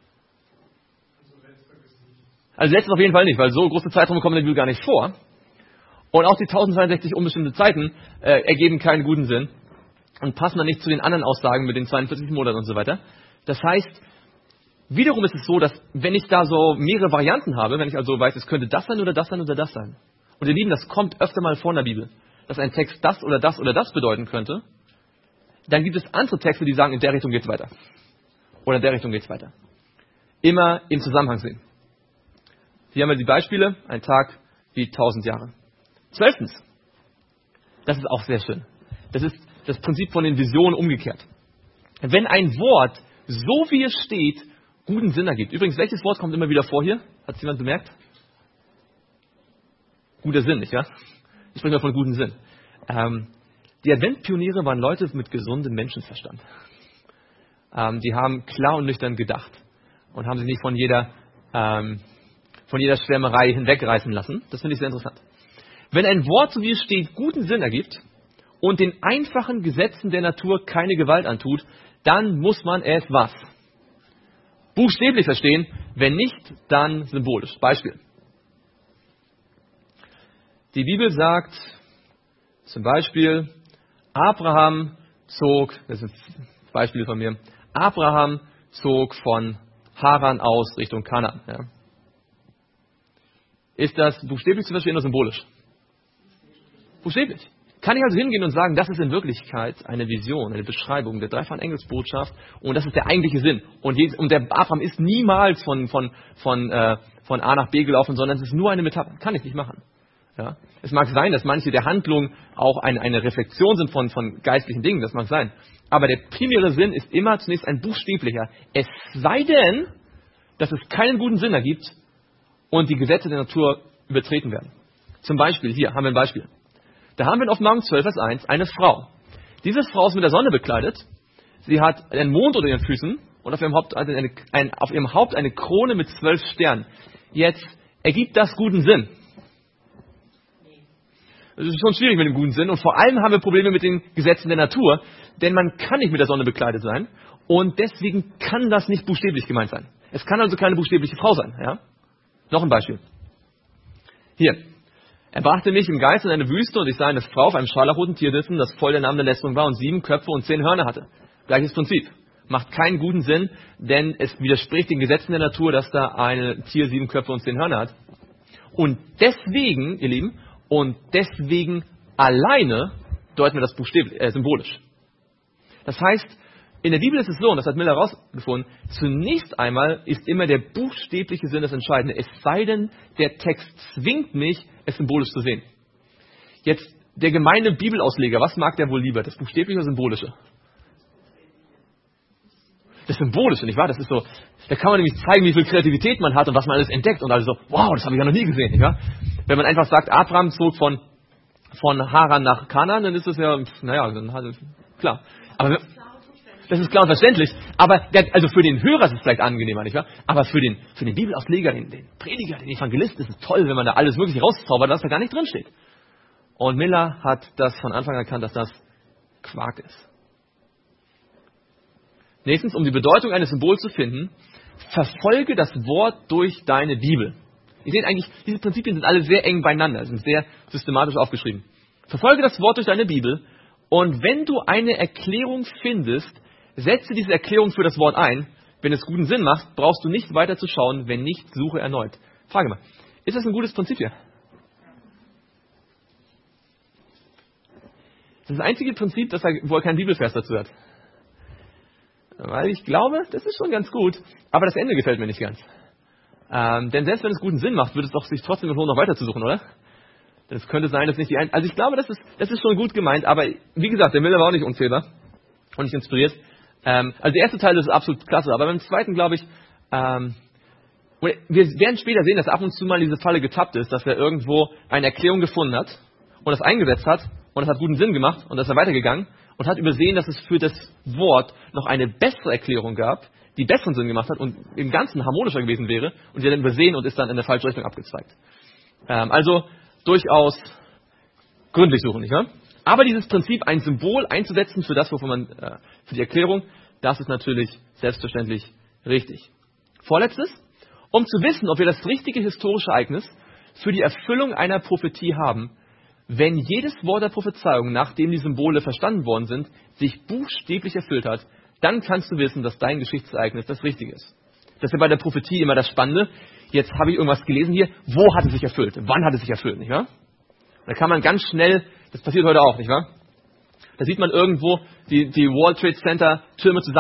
Also letztes auf jeden Fall nicht, weil so große Zeiträume kommen in der Bibel gar nicht vor. Und auch die 1260 unbestimmte Zeiten ergeben keinen guten Sinn und passen dann nicht zu den anderen Aussagen mit den 42 Monaten und so weiter. Das heißt, wiederum ist es so, dass wenn ich da so mehrere Varianten habe, wenn ich also weiß, es könnte das sein oder das sein oder das sein. Und ihr Lieben, das kommt öfter mal vor in der Bibel, dass ein Text das oder das oder das bedeuten könnte. Dann gibt es andere Texte, die sagen, in der Richtung geht's weiter. Oder in der Richtung geht's weiter. Immer im Zusammenhang sehen. Hier haben wir die Beispiele. Ein Tag wie 1000 Jahre. 12. Das ist auch sehr schön. Das ist das Prinzip von den Visionen umgekehrt. Wenn ein Wort, so wie es steht, guten Sinn ergibt. Übrigens, welches Wort kommt immer wieder vor hier? Hat es jemand bemerkt? Guter Sinn, nicht wahr? Ich spreche mal von gutem Sinn. Die Adventpioniere waren Leute mit gesundem Menschenverstand. Die haben klar und nüchtern gedacht und haben sich nicht von jeder Schwärmerei hinwegreißen lassen. Das finde ich sehr interessant. Wenn ein Wort, so wie es steht, guten Sinn ergibt und den einfachen Gesetzen der Natur keine Gewalt antut, dann muss man es was? Buchstäblich verstehen, wenn nicht, dann symbolisch. Beispiel. Die Bibel sagt zum Beispiel, Abraham zog, das ist ein Beispiel von mir, Abraham zog von Haran aus Richtung Kanaan. Ja. Ist das buchstäblich zu verstehen oder symbolisch? Buchstäblich. Kann ich also hingehen und sagen, das ist in Wirklichkeit eine Vision, eine Beschreibung der dreifachen Engelsbotschaft und das ist der eigentliche Sinn. Und der Abraham ist niemals von A nach B gelaufen, sondern es ist nur eine Metapher. Kann ich nicht machen. Ja? Es mag sein, dass manche der Handlungen auch eine Reflexion sind von geistlichen Dingen, das mag sein. Aber der primäre Sinn ist immer zunächst ein buchstäblicher. Es sei denn, dass es keinen guten Sinn ergibt und die Gesetze der Natur übertreten werden. Zum Beispiel, hier haben wir ein Beispiel. Da haben wir in Offenbarung 12, Vers 1 eine Frau. Diese Frau ist mit der Sonne bekleidet. Sie hat einen Mond unter ihren Füßen und auf ihrem Haupt eine Krone mit 12 Sternen. Jetzt ergibt das guten Sinn. Das ist schon schwierig mit dem guten Sinn und vor allem haben wir Probleme mit den Gesetzen der Natur, denn man kann nicht mit der Sonne bekleidet sein und deswegen kann das nicht buchstäblich gemeint sein. Es kann also keine buchstäbliche Frau sein. Ja? Noch ein Beispiel. Hier. Er brachte mich im Geist in eine Wüste und ich sah eine Frau auf einem scharlachroten Tier sitzen, das voll der Namen der Lästerung war und 7 Köpfe und 10 Hörner hatte. Gleiches Prinzip. Macht keinen guten Sinn, denn es widerspricht den Gesetzen der Natur, dass da ein Tier 7 Köpfe und 10 Hörner hat. Und deswegen, ihr Lieben, alleine deuten wir das buchstäblich, symbolisch. Das heißt, in der Bibel ist es so, und das hat Miller herausgefunden, zunächst einmal ist immer der buchstäbliche Sinn das Entscheidende, es sei denn, der Text zwingt mich, es symbolisch zu sehen. Jetzt, der gemeine Bibelausleger, was mag der wohl lieber, das buchstäbliche oder symbolische? Das Symbolische, nicht wahr? Das ist so, da kann man nämlich zeigen, wie viel Kreativität man hat und was man alles entdeckt und also so, wow, das habe ich ja noch nie gesehen, nicht wahr? Wenn man einfach sagt, Abraham zog von Haran nach Kanaan, dann ist das ja, dann hat es, klar. Aber das ist klar und verständlich. Aber also für den Hörer ist es vielleicht angenehmer, nicht wahr? Aber für den Bibelausleger, den Prediger, den Evangelisten ist es toll, wenn man da alles Mögliche rauszaubert, was da gar nicht drin steht. Und Miller hat das von Anfang an erkannt, dass das Quark ist. Nächstens, um die Bedeutung eines Symbols zu finden, verfolge das Wort durch deine Bibel. Ihr seht eigentlich, diese Prinzipien sind alle sehr eng beieinander, sind sehr systematisch aufgeschrieben. Verfolge das Wort durch deine Bibel und wenn du eine Erklärung findest, setze diese Erklärung für das Wort ein. Wenn es guten Sinn macht, brauchst du nicht weiter zu schauen, wenn nicht, suche erneut. Frage mal, ist das ein gutes Prinzip hier? Das ist das einzige Prinzip, wo er keinen Bibelvers dazu hat. Weil ich glaube, das ist schon ganz gut, aber das Ende gefällt mir nicht ganz. Denn selbst wenn es guten Sinn macht, würde es doch sich trotzdem lohnen, noch weiter zu suchen, oder? Denn es könnte sein, dass nicht also ich glaube, das ist schon gut gemeint, aber wie gesagt, der Miller war auch nicht unzählbar und nicht inspiriert. Also der erste Teil ist absolut klasse, aber beim zweiten glaube ich, wir werden später sehen, dass er ab und zu mal in diese Falle getappt ist, dass er irgendwo eine Erklärung gefunden hat und das eingesetzt hat und das hat guten Sinn gemacht und dann ist er weitergegangen und hat übersehen, dass es für das Wort noch eine bessere Erklärung gab, die besseren Sinn gemacht hat und im Ganzen harmonischer gewesen wäre und die hat dann übersehen und ist dann in eine falsche Richtung abgezweigt. Also durchaus gründlich suchen, nicht wahr? Aber dieses Prinzip, ein Symbol einzusetzen für das, wovon man, für die Erklärung, das ist natürlich selbstverständlich richtig. Vorletztes, um zu wissen, ob wir das richtige historische Ereignis für die Erfüllung einer Prophetie haben, wenn jedes Wort der Prophezeiung, nachdem die Symbole verstanden worden sind, sich buchstäblich erfüllt hat, dann kannst du wissen, dass dein Geschichtsereignis das Richtige ist. Das ist ja bei der Prophetie immer das Spannende. Jetzt habe ich irgendwas gelesen hier, wo hat es sich erfüllt? Wann hat es sich erfüllt, nicht wahr? Da kann man ganz schnell, das passiert heute auch, nicht wahr? Da sieht man irgendwo die World Trade Center Türme zusammen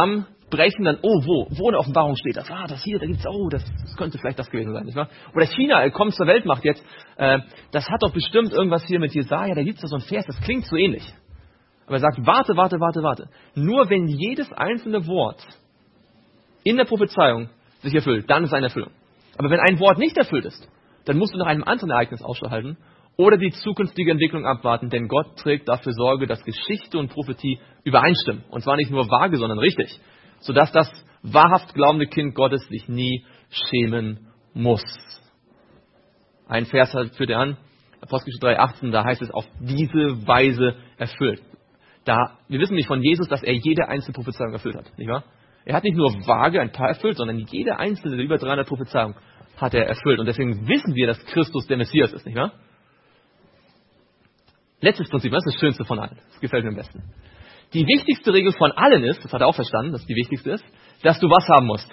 brechen dann, wo in der Offenbarung steht das? Das hier, da gibt's, das könnte vielleicht das gewesen sein, nicht wahr? Oder China kommt zur Weltmacht jetzt, das hat doch bestimmt irgendwas hier mit Jesaja, da gibt's da so ein Vers, das klingt so ähnlich. Aber er sagt, warte. Nur wenn jedes einzelne Wort in der Prophezeiung sich erfüllt, dann ist eine Erfüllung. Aber wenn ein Wort nicht erfüllt ist, dann musst du nach einem anderen Ereignis Ausschau halten oder die zukünftige Entwicklung abwarten, denn Gott trägt dafür Sorge, dass Geschichte und Prophetie übereinstimmen. Und zwar nicht nur vage, sondern richtig. Sodass das wahrhaft glaubende Kind Gottes sich nie schämen muss. Ein Vers führt er an, Apostelgeschichte 3,18, da heißt es, auf diese Weise erfüllt. Wir wissen nicht von Jesus, dass er jede einzelne Prophezeiung erfüllt hat, nicht wahr? Er hat nicht nur vage ein paar erfüllt, sondern jede einzelne der über 300 Prophezeiungen hat er erfüllt. Und deswegen wissen wir, dass Christus der Messias ist, nicht wahr? Letztes Prinzip, das ist das Schönste von allen. Das gefällt mir am besten. Die wichtigste Regel von allen ist, das hat er auch verstanden, dass die wichtigste ist, dass du was haben musst?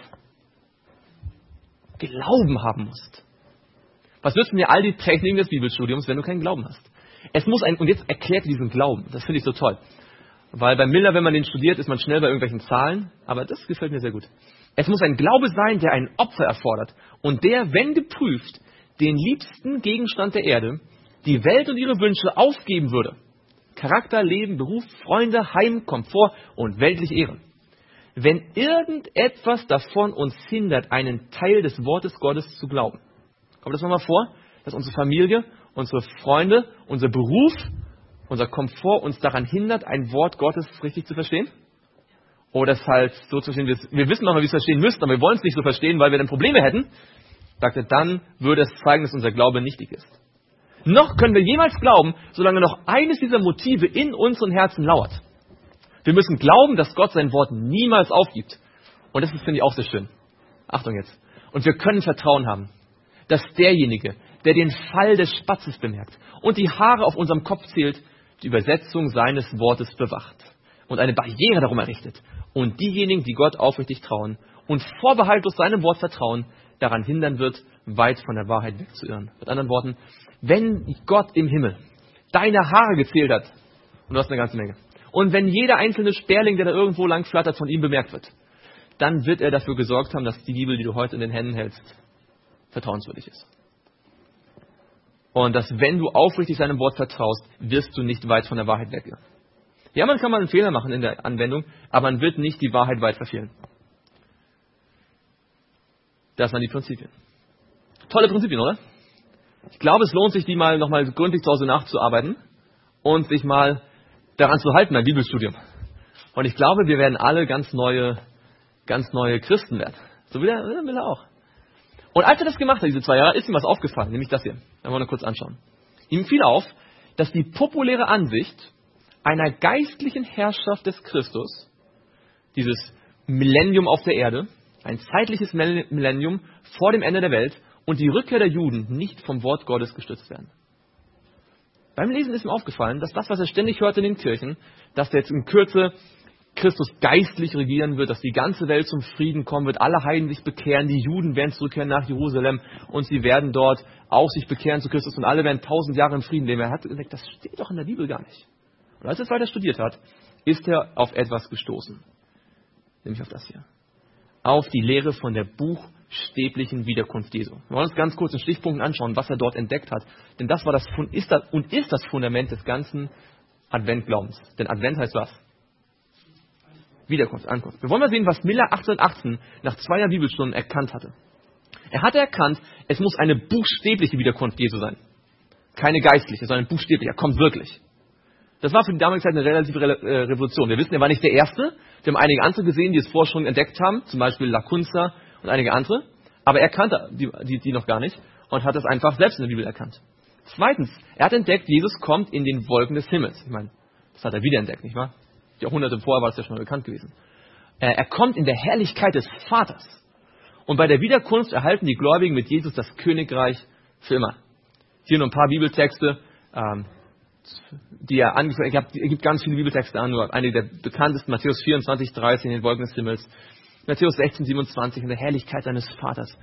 Glauben haben musst. Was nützen dir all die Techniken des Bibelstudiums, wenn du keinen Glauben hast? Es muss und jetzt erklärt diesen Glauben. Das finde ich so toll. Weil bei Miller, wenn man den studiert, ist man schnell bei irgendwelchen Zahlen. Aber das gefällt mir sehr gut. Es muss ein Glaube sein, der ein Opfer erfordert. Und der, wenn geprüft, den liebsten Gegenstand der Erde, die Welt und ihre Wünsche aufgeben würde. Charakter, Leben, Beruf, Freunde, Heim, Komfort und weltliche Ehren. Wenn irgendetwas davon uns hindert, einen Teil des Wortes Gottes zu glauben. Kommt das nochmal vor? Dass unsere Familie, unsere Freunde, unser Beruf, unser Komfort uns daran hindert, ein Wort Gottes richtig zu verstehen? Oder es halt so zu verstehen, wir wissen manchmal, wie wir es verstehen müssten, aber wir wollen es nicht so verstehen, weil wir dann Probleme hätten. Sagt er, dann würde es zeigen, dass unser Glaube nichtig ist. Noch können wir jemals glauben, solange noch eines dieser Motive in unseren Herzen lauert. Wir müssen glauben, dass Gott sein Wort niemals aufgibt. Und das finde ich auch sehr schön. Achtung jetzt. Und wir können Vertrauen haben, dass derjenige, der den Fall des Spatzes bemerkt und die Haare auf unserem Kopf zählt, die Übersetzung seines Wortes bewacht und eine Barriere darum errichtet. Und diejenigen, die Gott aufrichtig trauen und vorbehaltlos seinem Wort vertrauen, daran hindern wird, weit von der Wahrheit wegzuirren. Mit anderen Worten, wenn Gott im Himmel deine Haare gezählt hat, und du hast eine ganze Menge, und wenn jeder einzelne Sperling, der da irgendwo lang flattert, von ihm bemerkt wird, dann wird er dafür gesorgt haben, dass die Bibel, die du heute in den Händen hältst, vertrauenswürdig ist. Und dass, wenn du aufrichtig seinem Wort vertraust, wirst du nicht weit von der Wahrheit weggehen. Ja, man kann mal einen Fehler machen in der Anwendung, aber man wird nicht die Wahrheit weit verfehlen. Das sind die Prinzipien. Tolle Prinzipien, oder? Ich glaube, es lohnt sich, die mal nochmal gründlich zu Hause nachzuarbeiten und sich mal daran zu halten beim Bibelstudium. Und ich glaube, wir werden alle ganz neue Christen werden. So wie der Miller auch. Und als er das gemacht hat, diese 2 Jahre, ist ihm was aufgefallen, nämlich das hier. Da wollen wir kurz anschauen. Ihm fiel auf, dass die populäre Ansicht einer geistlichen Herrschaft des Christus, dieses Millennium auf der Erde, ein zeitliches Millennium vor dem Ende der Welt und die Rückkehr der Juden nicht vom Wort Gottes gestützt werden. Beim Lesen ist ihm aufgefallen, dass das, was er ständig hört in den Kirchen, dass jetzt in Kürze Christus geistlich regieren wird, dass die ganze Welt zum Frieden kommen wird, alle Heiden sich bekehren, die Juden werden zurückkehren nach Jerusalem und sie werden dort auch sich bekehren zu Christus und alle werden 1000 Jahre im Frieden leben. Er hat gesagt, das steht doch in der Bibel gar nicht. Und als er es weiter studiert hat, ist er auf etwas gestoßen. Nämlich auf das hier. Auf die Lehre von der buchstäblichen Wiederkunft Jesu. Wir wollen uns ganz kurz in Stichpunkten anschauen, was er dort entdeckt hat. Denn das war ist das Fundament des ganzen Adventglaubens. Denn Advent heißt was? Wiederkunft, Ankunft. Wir wollen mal sehen, was Miller 1818 nach 2 Jahren Bibelstunden erkannt hatte. Er hatte erkannt, es muss eine buchstäbliche Wiederkunft Jesu sein. Keine geistliche, sondern buchstäblich. Er kommt wirklich. Das war für die damalige Zeit eine relative Revolution. Wir wissen, er war nicht der Erste. Wir haben einige andere gesehen, die es vorher schon entdeckt haben. Zum Beispiel Lacunza und einige andere. Aber er kannte die noch gar nicht und hat es einfach selbst in der Bibel erkannt. Zweitens, er hat entdeckt, Jesus kommt in den Wolken des Himmels. Ich meine, das hat er wiederentdeckt, nicht wahr? Jahrhunderte vorher war es ja schon bekannt gewesen. Er kommt in der Herrlichkeit des Vaters. Und bei der Wiederkunft erhalten die Gläubigen mit Jesus das Königreich für immer. Hier nur ein paar Bibeltexte, die er angeführt hat. Er gibt ganz viele Bibeltexte an, nur einige der bekanntesten. Matthäus 24, 30 in den Wolken des Himmels. Matthäus 16, 27 in der Herrlichkeit seines Vaters.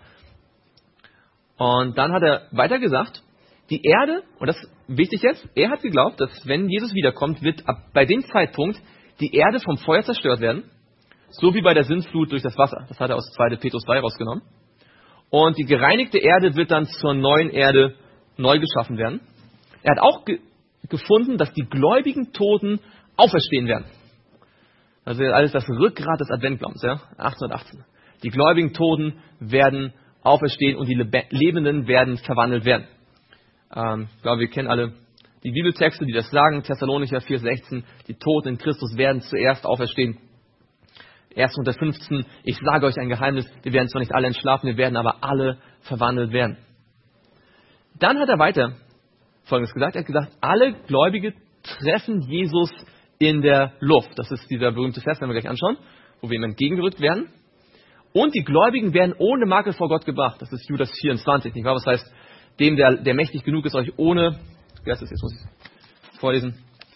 Und dann hat er weiter gesagt, die Erde, und das ist wichtig jetzt, er hat geglaubt, dass wenn Jesus wiederkommt, wird bei dem Zeitpunkt die Erde vom Feuer zerstört werden, So wie bei der Sintflut durch das Wasser. Das hat er aus 2. Petrus 3 rausgenommen. Und die gereinigte Erde wird dann zur neuen Erde neu geschaffen werden. Er hat auch gefunden, dass die gläubigen Toten auferstehen werden. Also alles das Rückgrat des Adventglaubens, ja? 1818. Die gläubigen Toten werden auferstehen und die Lebenden werden verwandelt werden. Ich glaube, wir kennen alle die Bibeltexte, die das sagen. Thessalonicher 4,16. Die Toten in Christus werden zuerst auferstehen. 1. unter 15. Ich sage euch ein Geheimnis. Wir werden zwar nicht alle entschlafen, wir werden aber alle verwandelt werden. Dann hat er weiter Folgendes gesagt. Er hat gesagt, alle Gläubige treffen Jesus in der Luft. Das ist dieser berühmte Vers, wenn wir gleich anschauen, wo wir ihm entgegengerückt werden. Und die Gläubigen werden ohne Makel vor Gott gebracht. Das ist Judas 24, nicht wahr? Was heißt, dem, der mächtig genug ist, euch ohne, wie heißt das jetzt, muss ich vorlesen,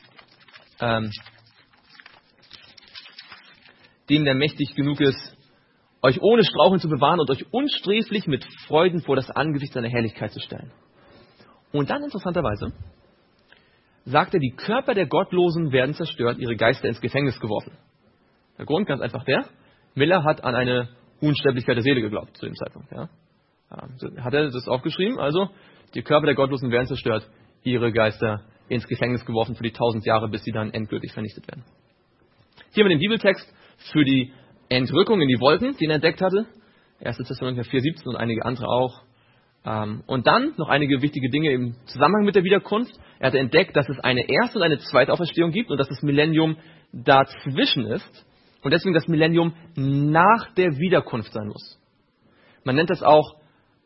dem, der mächtig genug ist, euch ohne Straucheln zu bewahren und euch unsträflich mit Freuden vor das Angesicht seiner Herrlichkeit zu stellen. Und dann interessanterweise sagt er, die Körper der Gottlosen werden zerstört, ihre Geister ins Gefängnis geworfen. Der Grund ganz einfach der, Miller hat an eine Unsterblichkeit der Seele geglaubt zu dem Zeitpunkt. Ja. Hat er das aufgeschrieben? Also, die Körper der Gottlosen werden zerstört, ihre Geister ins Gefängnis geworfen für die 1000 Jahre, bis sie dann endgültig vernichtet werden. Hier haben wir den Bibeltext für die Entrückung in die Wolken, den er entdeckt hatte. 1. Thessalonicher 4,17 und einige andere auch. Und dann noch einige wichtige Dinge im Zusammenhang mit der Wiederkunft. Er hat entdeckt, dass es eine erste und eine zweite Auferstehung gibt und dass das Millennium dazwischen ist. Und deswegen das Millennium nach der Wiederkunft sein muss. Man nennt das auch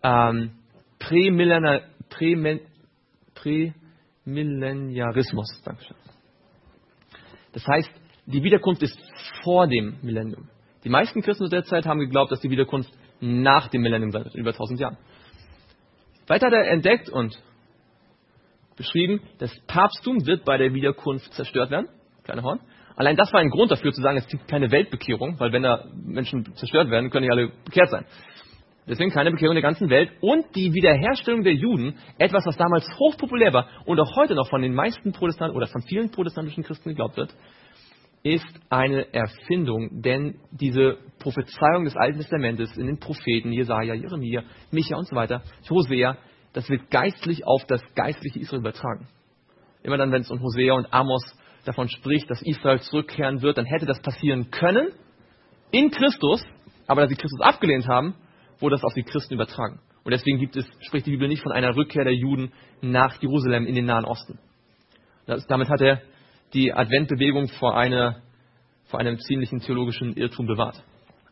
Prämillenarismus. Dankeschön. Das heißt, die Wiederkunft ist vor dem Millennium. Die meisten Christen zu der Zeit haben geglaubt, dass die Wiederkunft nach dem Millennium sein wird, über 1000 Jahren. Weiter hat er entdeckt und beschrieben, das Papsttum wird bei der Wiederkunft zerstört werden. Kleine Horn. Allein das war ein Grund dafür zu sagen, es gibt keine Weltbekehrung, weil wenn da Menschen zerstört werden, können nicht alle bekehrt sein. Deswegen keine Bekehrung der ganzen Welt. Und die Wiederherstellung der Juden, etwas, was damals hochpopulär war und auch heute noch von den meisten Protestanten oder von vielen protestantischen Christen geglaubt wird, ist eine Erfindung, denn diese Prophezeiung des Alten Testamentes in den Propheten, Jesaja, Jeremia, Micha und so weiter, Hosea, das wird geistlich auf das geistliche Israel übertragen. Immer dann, wenn es um Hosea und Amos davon spricht, dass Israel zurückkehren wird, dann hätte das passieren können in Christus, aber da sie Christus abgelehnt haben, wurde das auf die Christen übertragen. Und deswegen spricht die Bibel nicht von einer Rückkehr der Juden nach Jerusalem in den Nahen Osten. Damit hat er die Adventbewegung vor einem ziemlichen theologischen Irrtum bewahrt.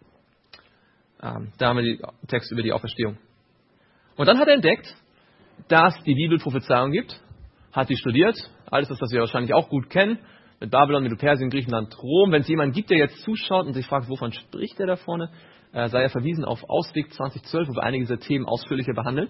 Da haben wir den Text über die Auferstehung. Und dann hat er entdeckt, dass die Bibel Prophezeiung gibt, hat die studiert, alles das, was wir wahrscheinlich auch gut kennen, mit Babylon, Medo-Persien, Griechenland, Rom. Wenn es jemanden gibt, der jetzt zuschaut und sich fragt, wovon spricht der da vorne, sei er verwiesen auf Ausweg 2012, wo wir einige dieser Themen ausführlicher behandeln.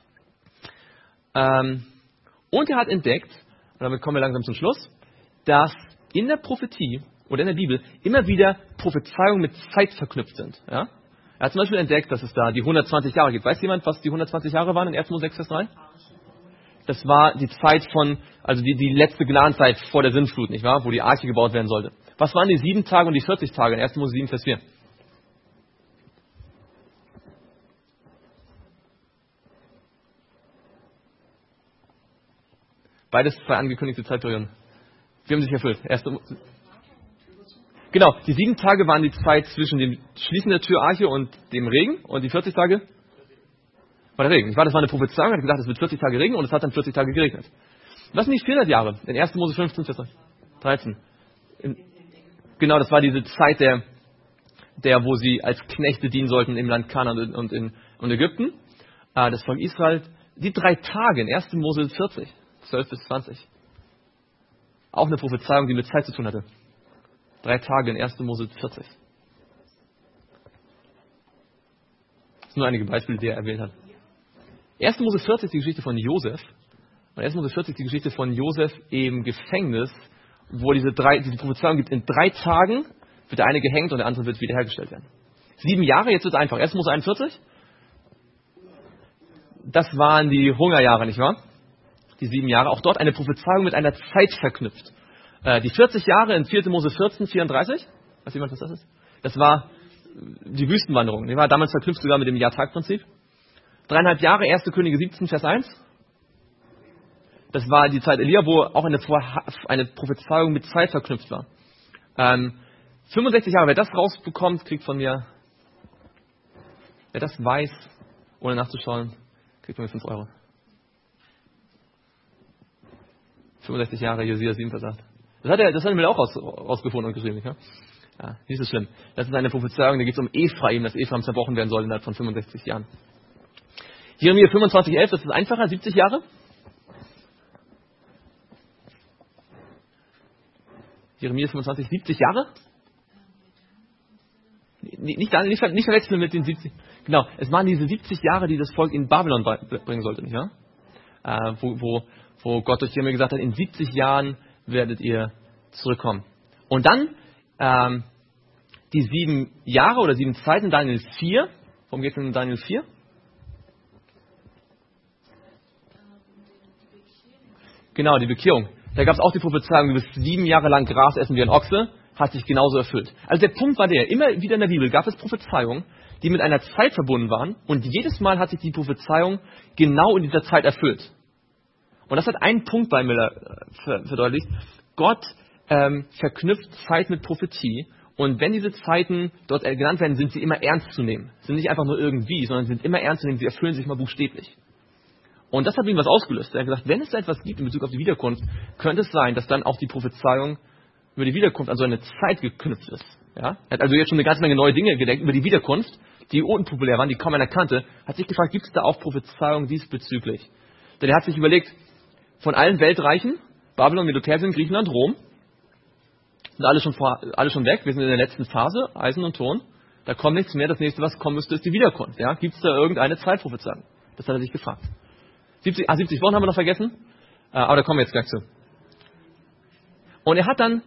Und er hat entdeckt, und damit kommen wir langsam zum Schluss, dass in der Prophetie oder in der Bibel immer wieder Prophezeiungen mit Zeit verknüpft sind. Ja? Er hat zum Beispiel entdeckt, dass es da die 120 Jahre gibt. Weiß jemand, was die 120 Jahre waren in 1. Mose 6, Vers 3? Das war die Zeit also die letzte Glanzeit vor der Sintflut, nicht wahr? Wo die Arche gebaut werden sollte. Was waren die 7 Tage und die 40 Tage in 1. Mose 7, Vers 4? Beides 2 angekündigte Zeitperioden. Sie haben sich erfüllt. Genau, die 7 Tage waren die Zeit zwischen dem Schließen der Tür Arche und dem Regen. Und die 40 Tage war der Regen. Das war eine Prophezeiung, hat gesagt, es wird 40 Tage regnen und es hat dann 40 Tage geregnet. Was sind die 400 Jahre? In 1. Mose 15, Vers 13. Genau, das war diese Zeit, wo sie als Knechte dienen sollten im Land Kanaan und in Ägypten. Das Volk Israel. Die 3 Tage in 1. Mose 40, 12 bis 20. Auch eine Prophezeiung, die mit Zeit zu tun hatte. 3 Tage in 1. Mose 40. Das sind nur einige Beispiele, die er erwähnt hat. 1. Mose 40 ist die Geschichte von Josef. Und 1. Mose 40 ist die Geschichte von Josef im Gefängnis, wo diese Prophezeiung gibt. In 3 Tagen wird der eine gehängt und der andere wird wiederhergestellt werden. 7 Jahre, jetzt wird es einfach. 1. Mose 41. Das waren die Hungerjahre, nicht wahr? Die 7 Jahre. Auch dort eine Prophezeiung mit einer Zeit verknüpft. Die 40 Jahre in 4. Mose 14, 34. Weiß jemand, was das ist? Das war die Wüstenwanderung. Die war damals verknüpft sogar mit dem Jahr-Tag-Prinzip. 3,5 Jahre, 1. Könige 17, Vers 1. Das war die Zeit Elia, wo auch eine Prophezeiung mit Zeit verknüpft war. 65 Jahre, wer das rausbekommt, kriegt von mir, wer das weiß, ohne nachzuschauen, kriegt von mir 5 Euro. 65 Jahre, Josia 7 versagt. Das hat er mir auch rausgefunden und geschrieben. Nicht, ja, nicht so schlimm. Das ist eine Prophezeiung, da geht es um Ephraim, dass Ephraim zerbrochen werden soll innerhalb von 65 Jahren. Jeremia 25,11, das ist einfacher, 70 Jahre. Jeremia 25, 70 Jahre? Nicht verwechseln mit den 70. Genau, es waren diese 70 Jahre, die das Volk in Babylon bringen sollte, nicht wahr? Wo Gott durch Jeremia gesagt hat, in 70 Jahren werdet ihr zurückkommen. Und dann die 7 Jahre oder 7 Zeiten, Daniel 4. Worum geht es in Daniel 4? Genau, die Bekehrung. Da gab es auch die Prophezeiung, du wirst 7 Jahre lang Gras essen wie ein Ochse, hat sich genauso erfüllt. Also der Punkt war der, immer wieder in der Bibel gab es Prophezeiungen, die mit einer Zeit verbunden waren und jedes Mal hat sich die Prophezeiung genau in dieser Zeit erfüllt. Und das hat einen Punkt bei Miller verdeutlicht. Gott verknüpft Zeit mit Prophetie und wenn diese Zeiten dort genannt werden, sind sie immer ernst zu nehmen. Sind nicht einfach nur irgendwie, sondern sind immer ernst zu nehmen, sie erfüllen sich mal buchstäblich. Und das hat ihm was ausgelöst. Er hat gesagt, wenn es da etwas gibt in Bezug auf die Wiederkunft, könnte es sein, dass dann auch die Prophezeiung über die Wiederkunft an so eine Zeit geknüpft ist. Ja? Er hat also jetzt schon eine ganze Menge neue Dinge gedenkt über die Wiederkunft, die unpopulär waren, die kaum einer kannte. Hat sich gefragt, gibt es da auch Prophezeiungen diesbezüglich? Denn er hat sich überlegt, von allen Weltreichen, Babylon, Medo-Persien, Griechenland, Rom, sind alle schon weg. Wir sind in der letzten Phase, Eisen und Ton. Da kommt nichts mehr. Das nächste, was kommen müsste, ist die Wiederkunft. Ja? Gibt es da irgendeine Zeitprophezeiung? Das hat er sich gefragt. 70 Wochen haben wir noch vergessen, aber da kommen wir jetzt gleich zu. Und er hat dann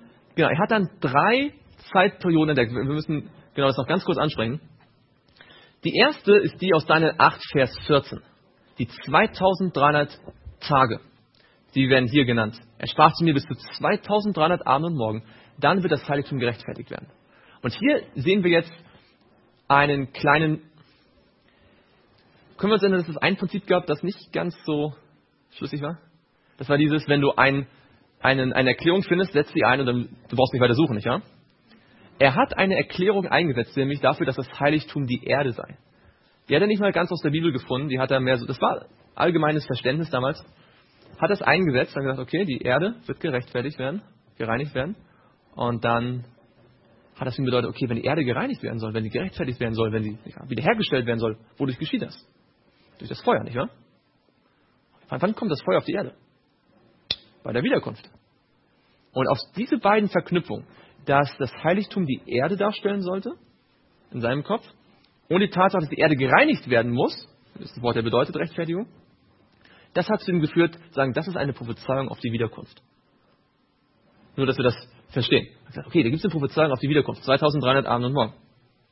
3 Zeitperioden entdeckt. Wir müssen das noch ganz kurz ansprechen. Die erste ist die aus Daniel 8, Vers 14. Die 2300 Tage. Die werden hier genannt. Er sprach zu mir bis zu 2300 Abend und Morgen. Dann wird das Heiligtum gerechtfertigt werden. Und hier sehen wir jetzt einen kleinen... Können wir uns erinnern, dass es ein Prinzip gab, das nicht ganz so schlüssig war? Das war dieses, wenn du eine Erklärung findest, setz sie ein und dann du brauchst nicht weiter suchen, nicht wahr? Er hat eine Erklärung eingesetzt, nämlich dafür, dass das Heiligtum die Erde sei. Die hat er nicht mal ganz aus der Bibel gefunden, die hat er mehr so, das war allgemeines Verständnis damals, hat das eingesetzt, dann gesagt, okay, die Erde wird gereinigt werden und dann hat das ihm bedeutet, okay, wenn die Erde gereinigt werden soll, wenn sie gerechtfertigt werden soll, wenn sie wiederhergestellt werden soll, wodurch geschieht das? Durch das Feuer, nicht wahr? Wann kommt das Feuer auf die Erde? Bei der Wiederkunft. Und aus diese beiden Verknüpfungen, dass das Heiligtum die Erde darstellen sollte, in seinem Kopf, und die Tatsache, dass die Erde gereinigt werden muss, das Wort ja bedeutet Rechtfertigung, das hat zu ihm geführt, sagen, das ist eine Prophezeiung auf die Wiederkunft. Nur, dass wir das verstehen. Er hat gesagt, okay, da gibt es eine Prophezeiung auf die Wiederkunft, 2300 Abend und Morgen.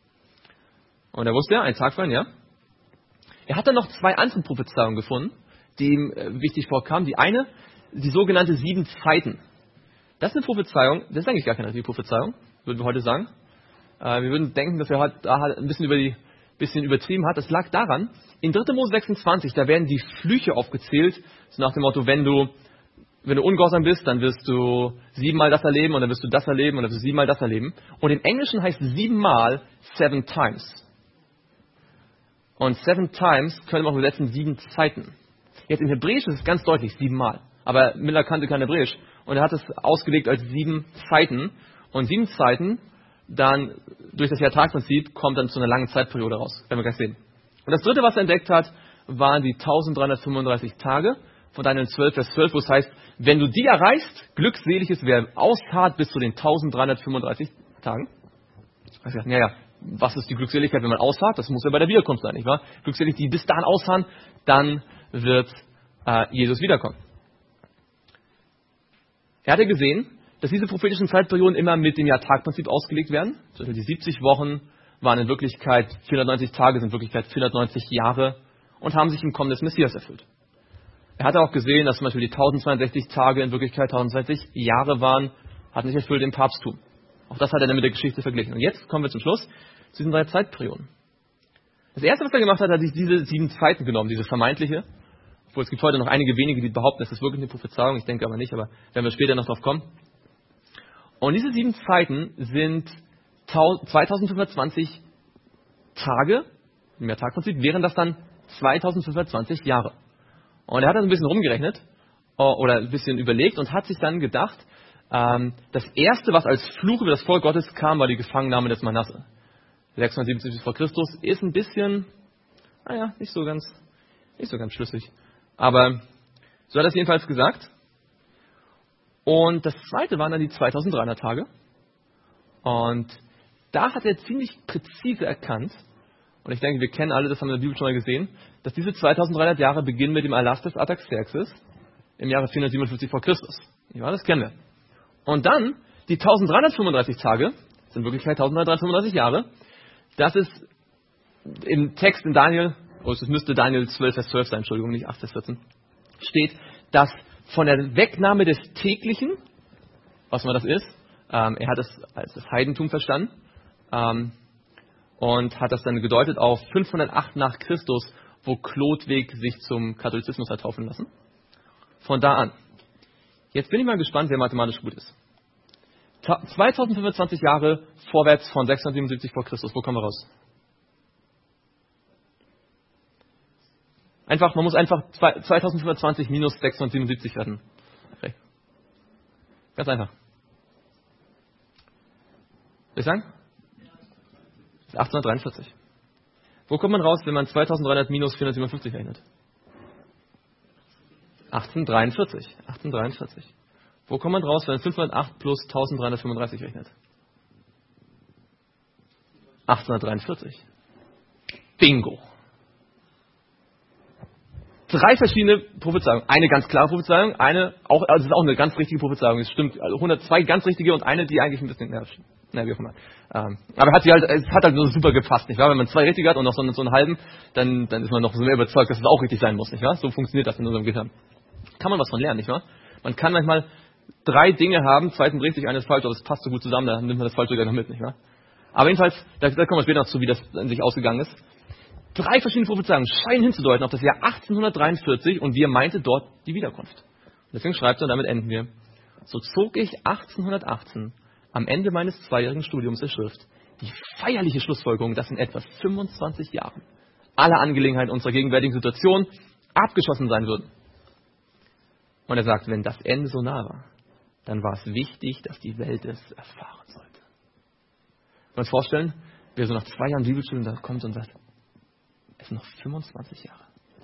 Und er wusste ja, ein Tag vorhin, ja. Er hat dann noch 2 andere Prophezeiungen gefunden, die ihm wichtig vorkamen. Die eine, die sogenannte 7 Zeiten. Das ist eine Prophezeiung, das ist eigentlich gar keine richtige Prophezeiung, würden wir heute sagen. Wir würden denken, dass er halt ein bisschen übertrieben hat. Das lag daran, in 3. Mose 26, da werden die Flüche aufgezählt, so nach dem Motto, wenn du ungehorsam bist, dann wirst du 7-mal das erleben und dann wirst du das erleben und dann wirst du 7-mal das erleben. Und im Englischen heißt 7-mal 7 times. Und 7 times können wir auch übersetzen 7 Zeiten. Jetzt im Hebräischen ist es ganz deutlich 7-mal. Aber Miller kannte kein Hebräisch. Und er hat es ausgelegt als 7 Zeiten. Und 7 Zeiten, dann durch das Jahr-Tag-Prinzip, kommt dann zu einer langen Zeitperiode raus. Werden wir gleich sehen. Und das dritte, was er entdeckt hat, waren die 1335 Tage von Daniel 12, Vers 12, wo es heißt, wenn du die erreichst, glückselig ist, wer ausharrt bis zu den 1335 Tagen. Ich habe gesagt, naja, was ist die Glückseligkeit, wenn man ausharrt? Das muss ja bei der Wiederkunft sein, nicht wahr? Glückselig, die bis dahin ausharren, dann wird Jesus wiederkommen. Er hatte gesehen, dass diese prophetischen Zeitperioden immer mit dem Jahr-Tag-Prinzip ausgelegt werden. Zum Beispiel die 70 Wochen waren in Wirklichkeit 490 Tage, sind in Wirklichkeit 490 Jahre und haben sich im Kommen des Messias erfüllt. Er hatte auch gesehen, dass zum Beispiel die 1062 Tage in Wirklichkeit 1060 Jahre waren, hat nicht erfüllt im Papsttum. Auch das hat er dann mit der Geschichte verglichen. Und jetzt kommen wir zum Schluss zu diesen 3 Zeitperioden. Das erste, was er gemacht hat, hat sich diese 7 Zeiten genommen, diese vermeintliche. Obwohl es gibt heute noch einige wenige, die behaupten, das ist wirklich eine Prophezeiung. Ich denke aber nicht, aber werden wir später noch drauf kommen. Und diese 7 Zeiten sind 2520 Tage, im Jahrtagprinzip, wären das dann 2520 Jahre. Und er hat dann ein bisschen rumgerechnet oder ein bisschen überlegt und hat sich dann gedacht, das erste, was als Fluch über das Volk Gottes kam, war die Gefangennahme des Manasse. 677 vor Christus ist ein bisschen, nicht so ganz schlüssig. Aber so hat er es jedenfalls gesagt. Und das zweite waren dann die 2300 Tage. Und da hat er ziemlich präzise erkannt, und ich denke, wir kennen alle, das haben wir in der Bibel schon mal gesehen, dass diese 2300 Jahre beginnen mit dem Erlass des Artaxerxes im Jahre 457 vor Christus. Ja, das kennen wir. Und dann die 1335 Tage, sind wirklich 1335 Jahre, das ist im Text in Daniel, es müsste Daniel 12, Vers 12 sein, Entschuldigung, nicht 8, Vers 14, steht, dass von der Wegnahme des Täglichen, was immer das ist, er hat es als das Heidentum verstanden, und hat das dann gedeutet auf 508 nach Christus, wo Chlodwig sich zum Katholizismus hat taufen lassen. Von da an. Jetzt bin ich mal gespannt, wer mathematisch gut ist. 2025 Jahre vorwärts von 677 vor Christus. Wo kommen wir raus? Man muss einfach 2025 minus 677 werden. Okay. Ganz einfach. Soll ich sagen? Das ist 1843. Wo kommt man raus, wenn man 2300 minus 457 rechnet? 1843. Wo kommt man raus, wenn man 508 plus 1335 rechnet? 1843. Bingo. 3 verschiedene Prophezeiungen. Eine ganz klare Prophezeiung, das ist auch eine ganz richtige Prophezeiung. Es stimmt, 102 ganz richtige und eine, die eigentlich ein bisschen, wie auch immer. Aber es hat halt so super gepasst, nicht wahr? Wenn man 2 richtige hat und noch so einen halben, dann ist man noch so mehr überzeugt, dass es auch richtig sein muss, nicht wahr? So funktioniert das in unserem Gehirn. Kann man was von lernen, nicht wahr? Man kann manchmal 3 Dinge haben, 2 sind richtig, eine ist falsch, aber es passt so gut zusammen, dann nimmt man das Falsche sogar noch mit, nicht wahr? Aber jedenfalls, da kommen wir später noch zu, wie das an sich ausgegangen ist. 3 verschiedene Prophezeiungen scheinen hinzudeuten auf das Jahr 1843 und wie er meinte dort die Wiederkunft. Und deswegen schreibt er, und damit enden wir, so zog ich 1818 am Ende meines 2-jährigen Studiums der Schrift die feierliche Schlussfolgerung, dass in etwa 25 Jahren alle Angelegenheiten unserer gegenwärtigen Situation abgeschlossen sein würden. Und er sagt, wenn das Ende so nah war, dann war es wichtig, dass die Welt es erfahren sollte. Können wir uns vorstellen, wer so nach 2 Jahren Bibelstudium da kommt und sagt, es sind noch 25 Jahre.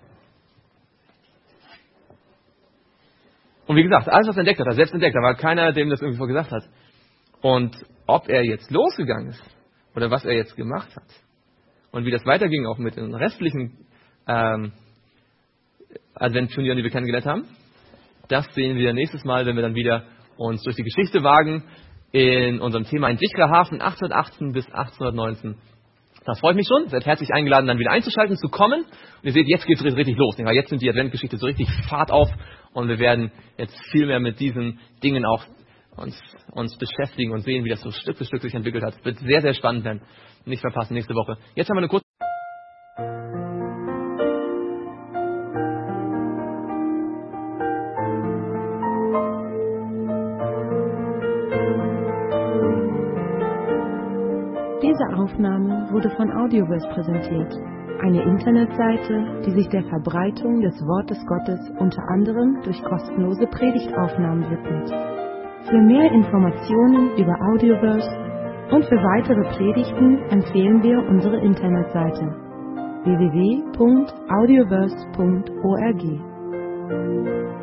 Und wie gesagt, alles, was er entdeckt hat, er selbst entdeckt. Da war keiner, dem das irgendwie vorgesagt hat. Und ob er jetzt losgegangen ist oder was er jetzt gemacht hat und wie das weiterging, auch mit den restlichen Adventturnieren, die wir kennengelernt haben, das sehen wir nächstes Mal, wenn wir dann wieder uns durch die Geschichte wagen in unserem Thema Ein sicherer Hafen 1818 bis 1819. Da freue ich mich schon. Seid herzlich eingeladen, dann wieder einzuschalten, zu kommen. Und ihr seht, jetzt geht es richtig los. Jetzt nimmt die Adventgeschichte so richtig Fahrt auf und wir werden jetzt viel mehr mit diesen Dingen auch uns beschäftigen und sehen, wie das so Stück für Stück sich entwickelt hat. Wird sehr, sehr spannend werden. Nicht verpassen, nächste Woche. Jetzt haben wir eine kurze... Diese Aufnahme wurde von Audioverse präsentiert, eine Internetseite, die sich der Verbreitung des Wortes Gottes unter anderem durch kostenlose Predigtaufnahmen widmet. Für mehr Informationen über Audioverse und für weitere Predigten empfehlen wir unsere Internetseite www.audioverse.org.